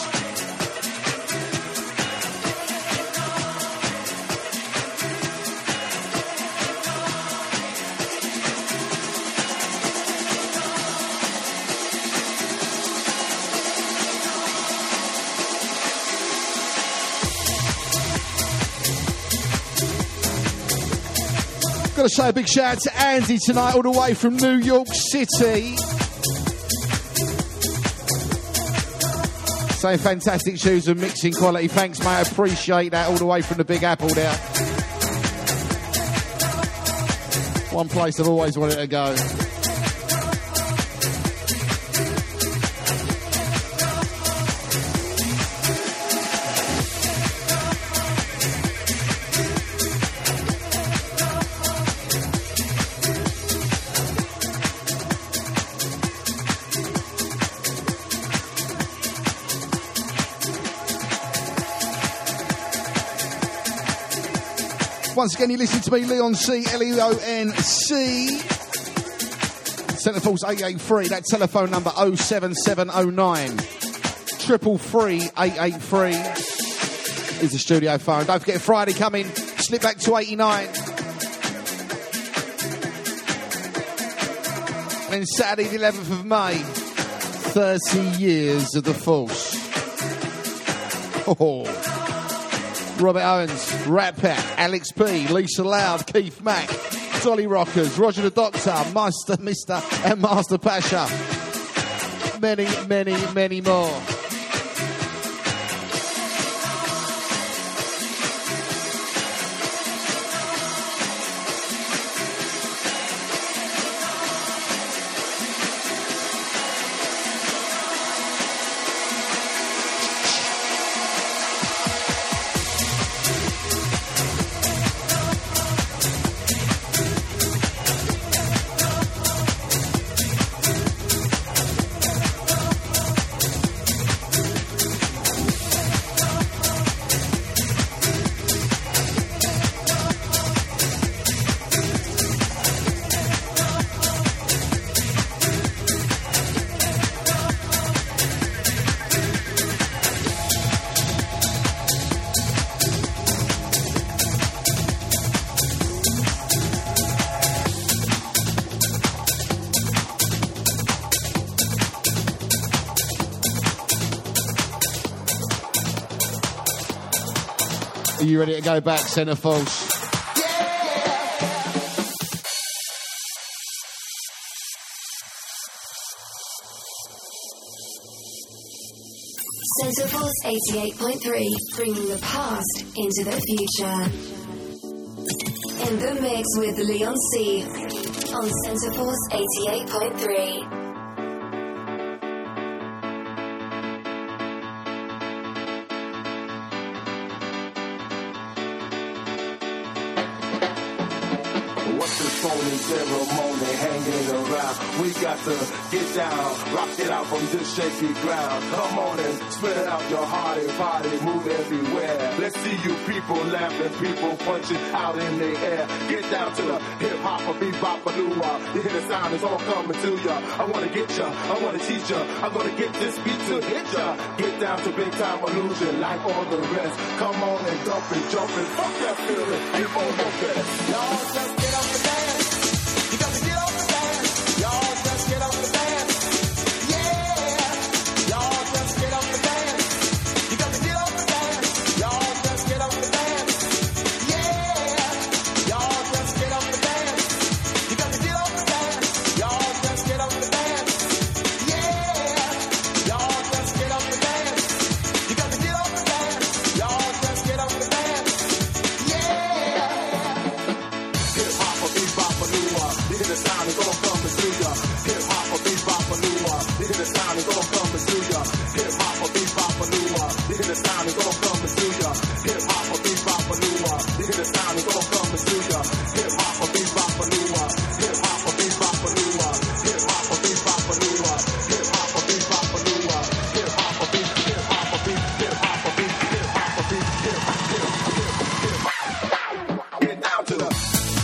Got to say a big shout out to Andy tonight, all the way from New York City. Saying fantastic shoes and mixing quality. Thanks, mate. I appreciate that all the way from the Big Apple there. One place I've always wanted to go. Once again, you listen to me, Leon C, L E O N C. Centre Force eight eight three, that telephone number oh seven seven oh nine, triple three eight eight three is the studio phone. Don't forget Friday coming, slip back to eighty-nine. And then Saturday the eleventh of May, thirty years of the Force. Oh. Robert Owens, Rat Pack, Alex P, Lisa Loud, Keith Mack, Dolly Rockers, Roger the Doctor, Master, Mister and Master Pasha. Many, many, many more. Are you ready to go back, Centre Force? Centre Force eighty-eight point three, bringing the past into the future. In the mix with Leon C on Centre Force eighty-eight point three. Ceremony hanging around. We got to get down, rock it out from this shaky ground. Come on and spread out your heart and body, move everywhere. Let's see you people laughing, people punching out in the air. Get down to the hip hop or bebop or lua. You hear the sound, it's all coming to ya. I wanna get ya, I wanna teach ya. I'm gonna get this beat to hit ya. Get down to big time illusion like all the rest. Come on and dump and jump and fuck that feeling. Keep on your best. Y'all just get up and dance. You got to get up and dance. Y'all just get up and dance. Yeah. Y'all just get up and dance. You got to get up and dance. Y'all just get up and dance. Yeah. Y'all just get up and dance. You got to get up and dance. Y'all just get up and dance. Yeah. Y'all just get up and dance. You got to get up and dance. Y'all just get up and dance. Yeah. Hip hop or bebop or new one. You hear the sound, it's all coming through ya. Hip hop or bebop or new one. You hear the sound, it's all coming through ya. Hip hop or bebop or new one. You hear the sound, it's all coming through ya. Hip hop or bebop or new one. You hear the sound, it's all coming through ya. Hip hop or bebop or new one. Hip hop or bebop or new one. Hip hop or bebop or new one. Hip hop or bebop or new one. Hip hop or beat, hip hop or beat, hip hop or beat, hip hop or beat, hip hop, hip hip hip. Get down to the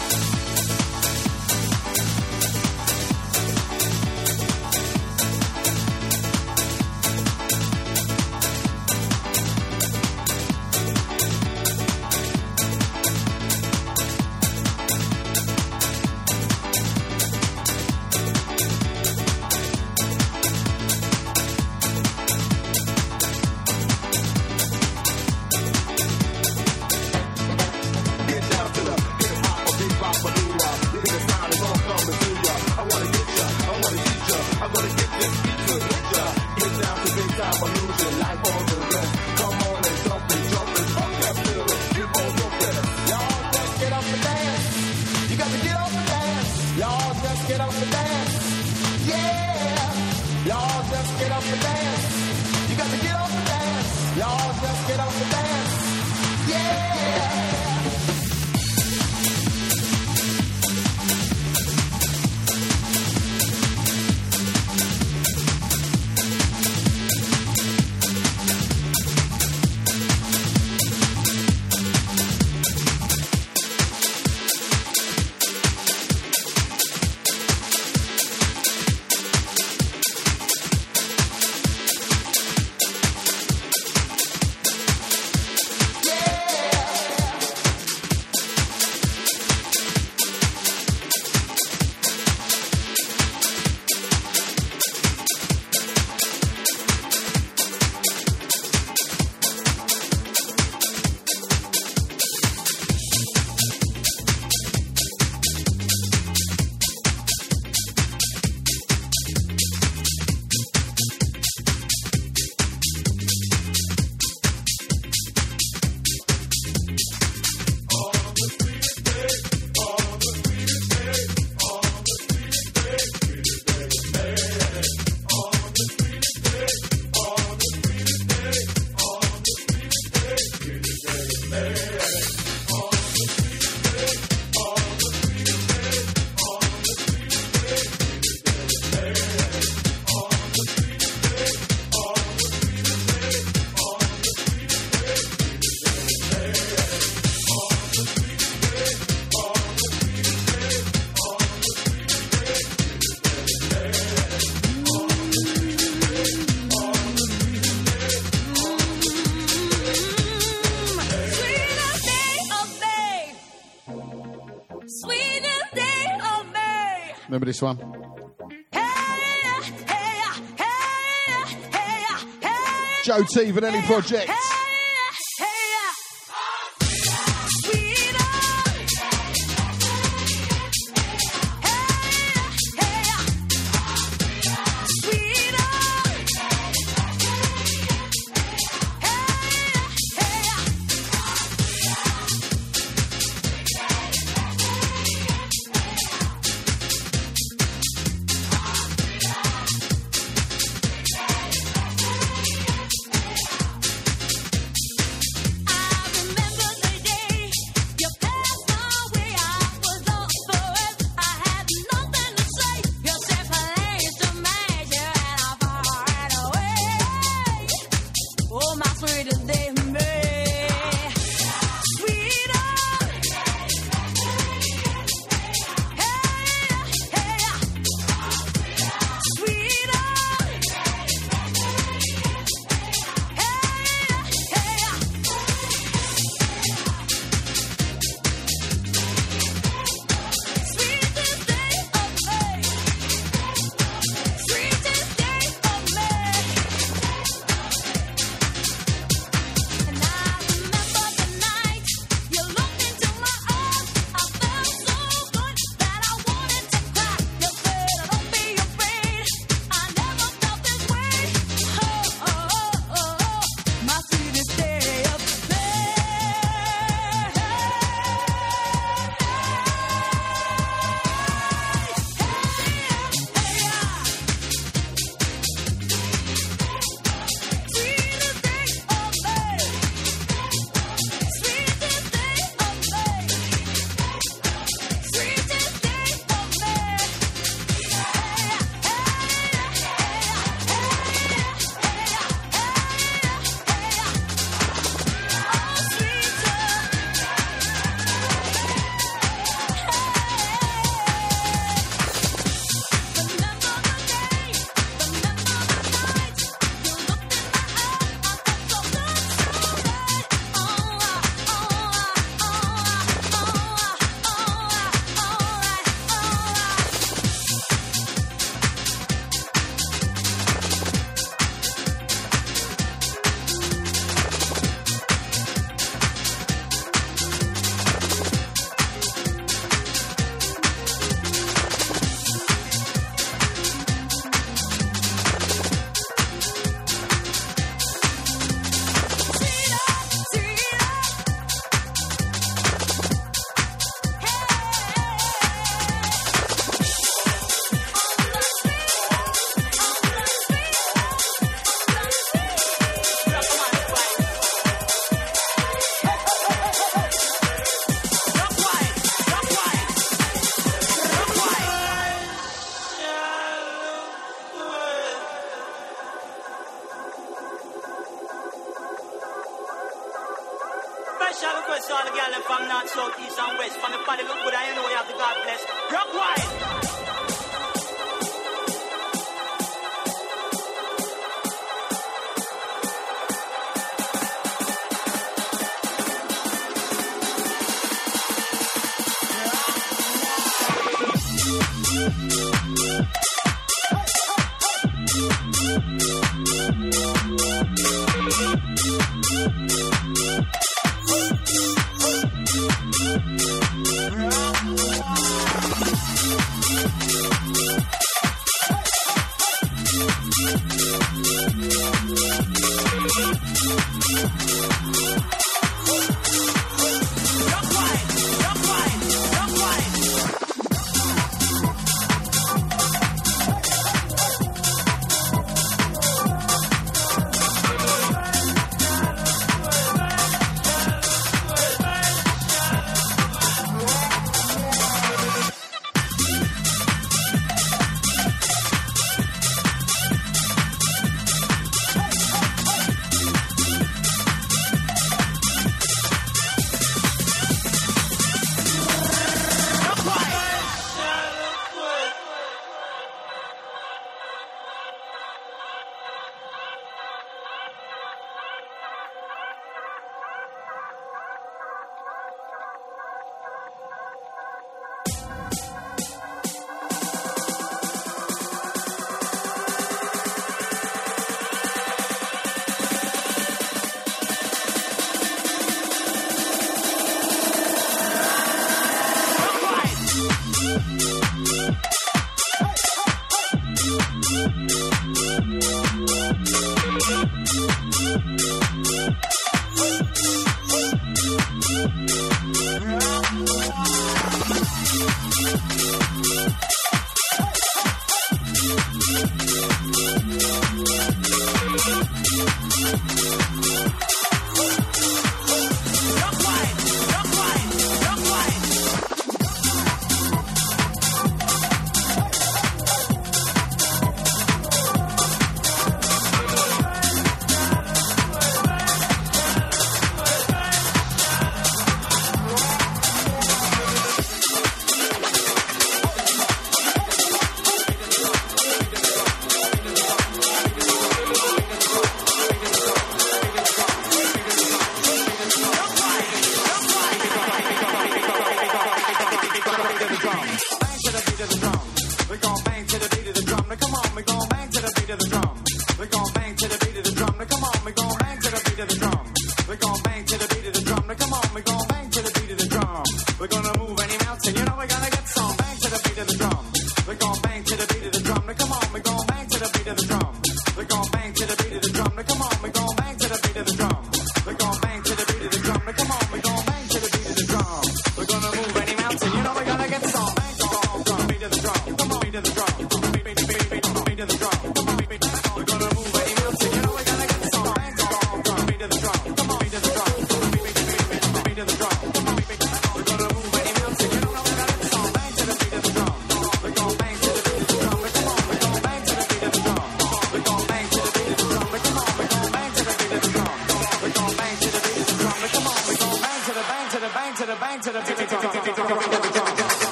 Remember this one? Joe T. Vanelli Project. Special request to all the girls from north, south, east, and west. From the body look good, I know you have to God bless. Rock wide.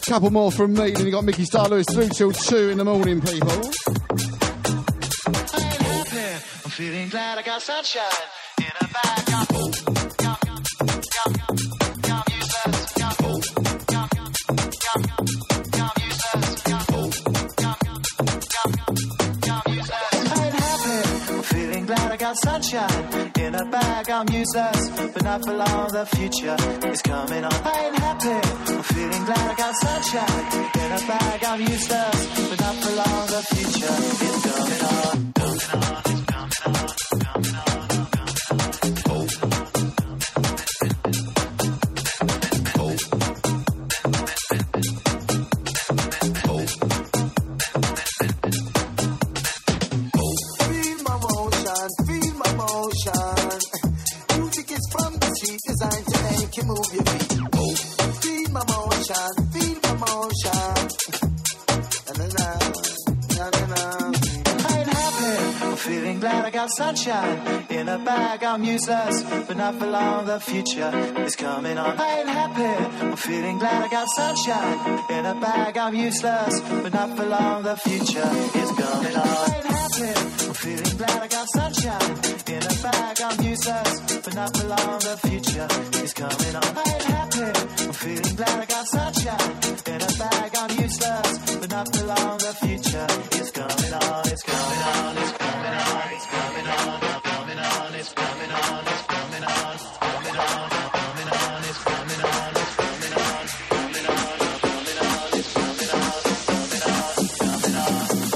Couple more from me, then you got Mickey Star Lewis through till two in the morning, people. I ain't happy. I'm feeling glad I got sunshine in a bag. Gum, gum, gum, gum, gum, useless. Gum, gum, gum, gum, gum, useless. Gum, gum, gum, gum, useless. I ain't happy. I'm feeling glad I got sunshine in a bag. I'm useless, but not for long. The future is coming on. I ain't happy. I'm feeling glad I got sunshine in a bag. I'm useless, but not for long. The future is coming on. Coming on, it's coming on, coming on, coming Feel my motion, feel my motion. Music is from the street, designed to make you move your feet. Feel my motion, feel my motion. Na-na-na, na-na-na. I ain't happy. I'm feeling glad I got sunshine in a bag. I'm useless, but not for long. The future is coming on. I ain't happy. I'm feeling glad I got sunshine in a bag. I'm useless, but not for long. The future is coming on. I ain't happy. I'm feeling glad I got sunshine in a bag. I'm useless, but not for long. The future is coming on. I ain't happy. I'm feeling glad I got sunshine in a bag. I'm useless, but not for long. The future is coming on. It's coming on. It's coming on. It's coming on. It's coming on. It's coming on. It's coming on. It's coming on. It's coming on. It's coming on. It's coming on. Coming on. Coming on. It's coming on. Coming on. Coming on.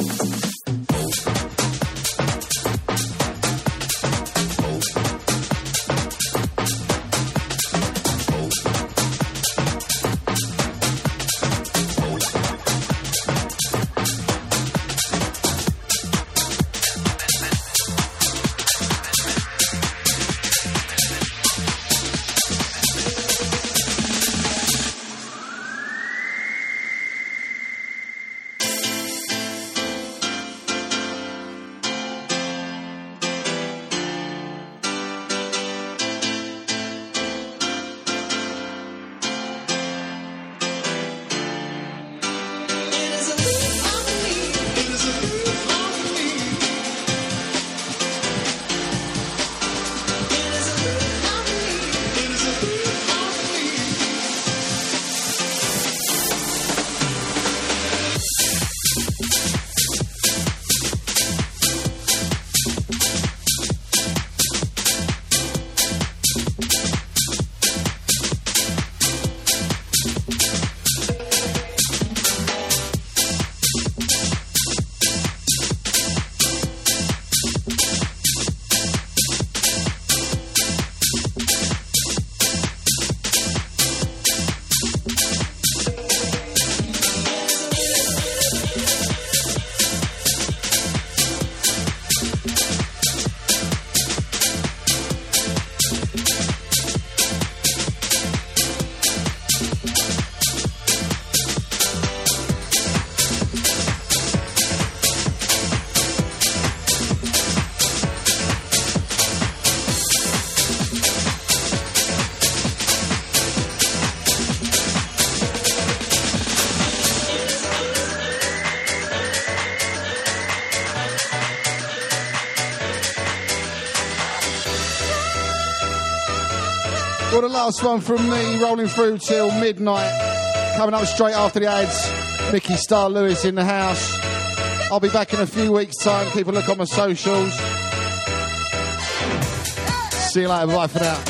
Well, the last one from me, rolling through till midnight. Coming up straight after the ads, Mickey Star Lewis in the house. I'll be back in a few weeks' time. Keep a look on my socials. See you later. Bye for now.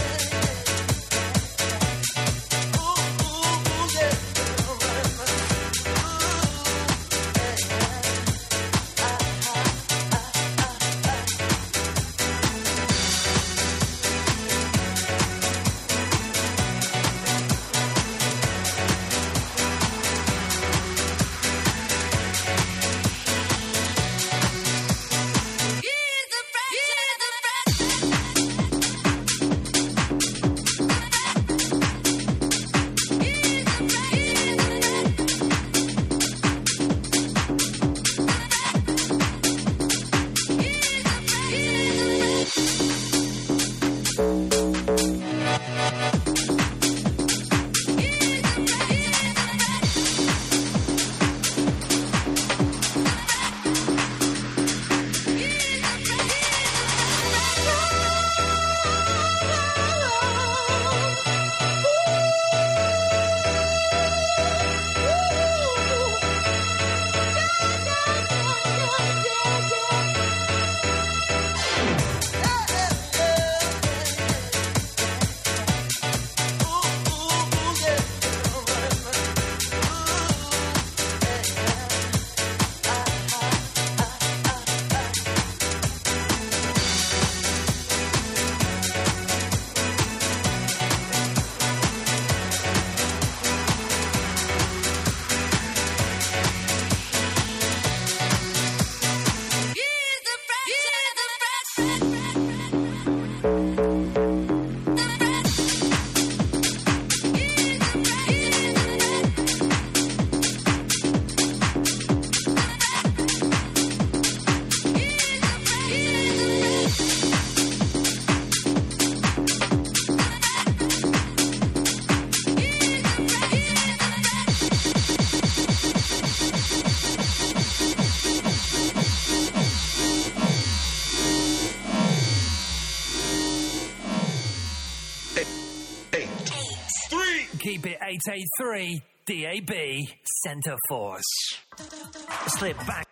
eight, three. Keep it eight eight three D A B Center Force. Slip back.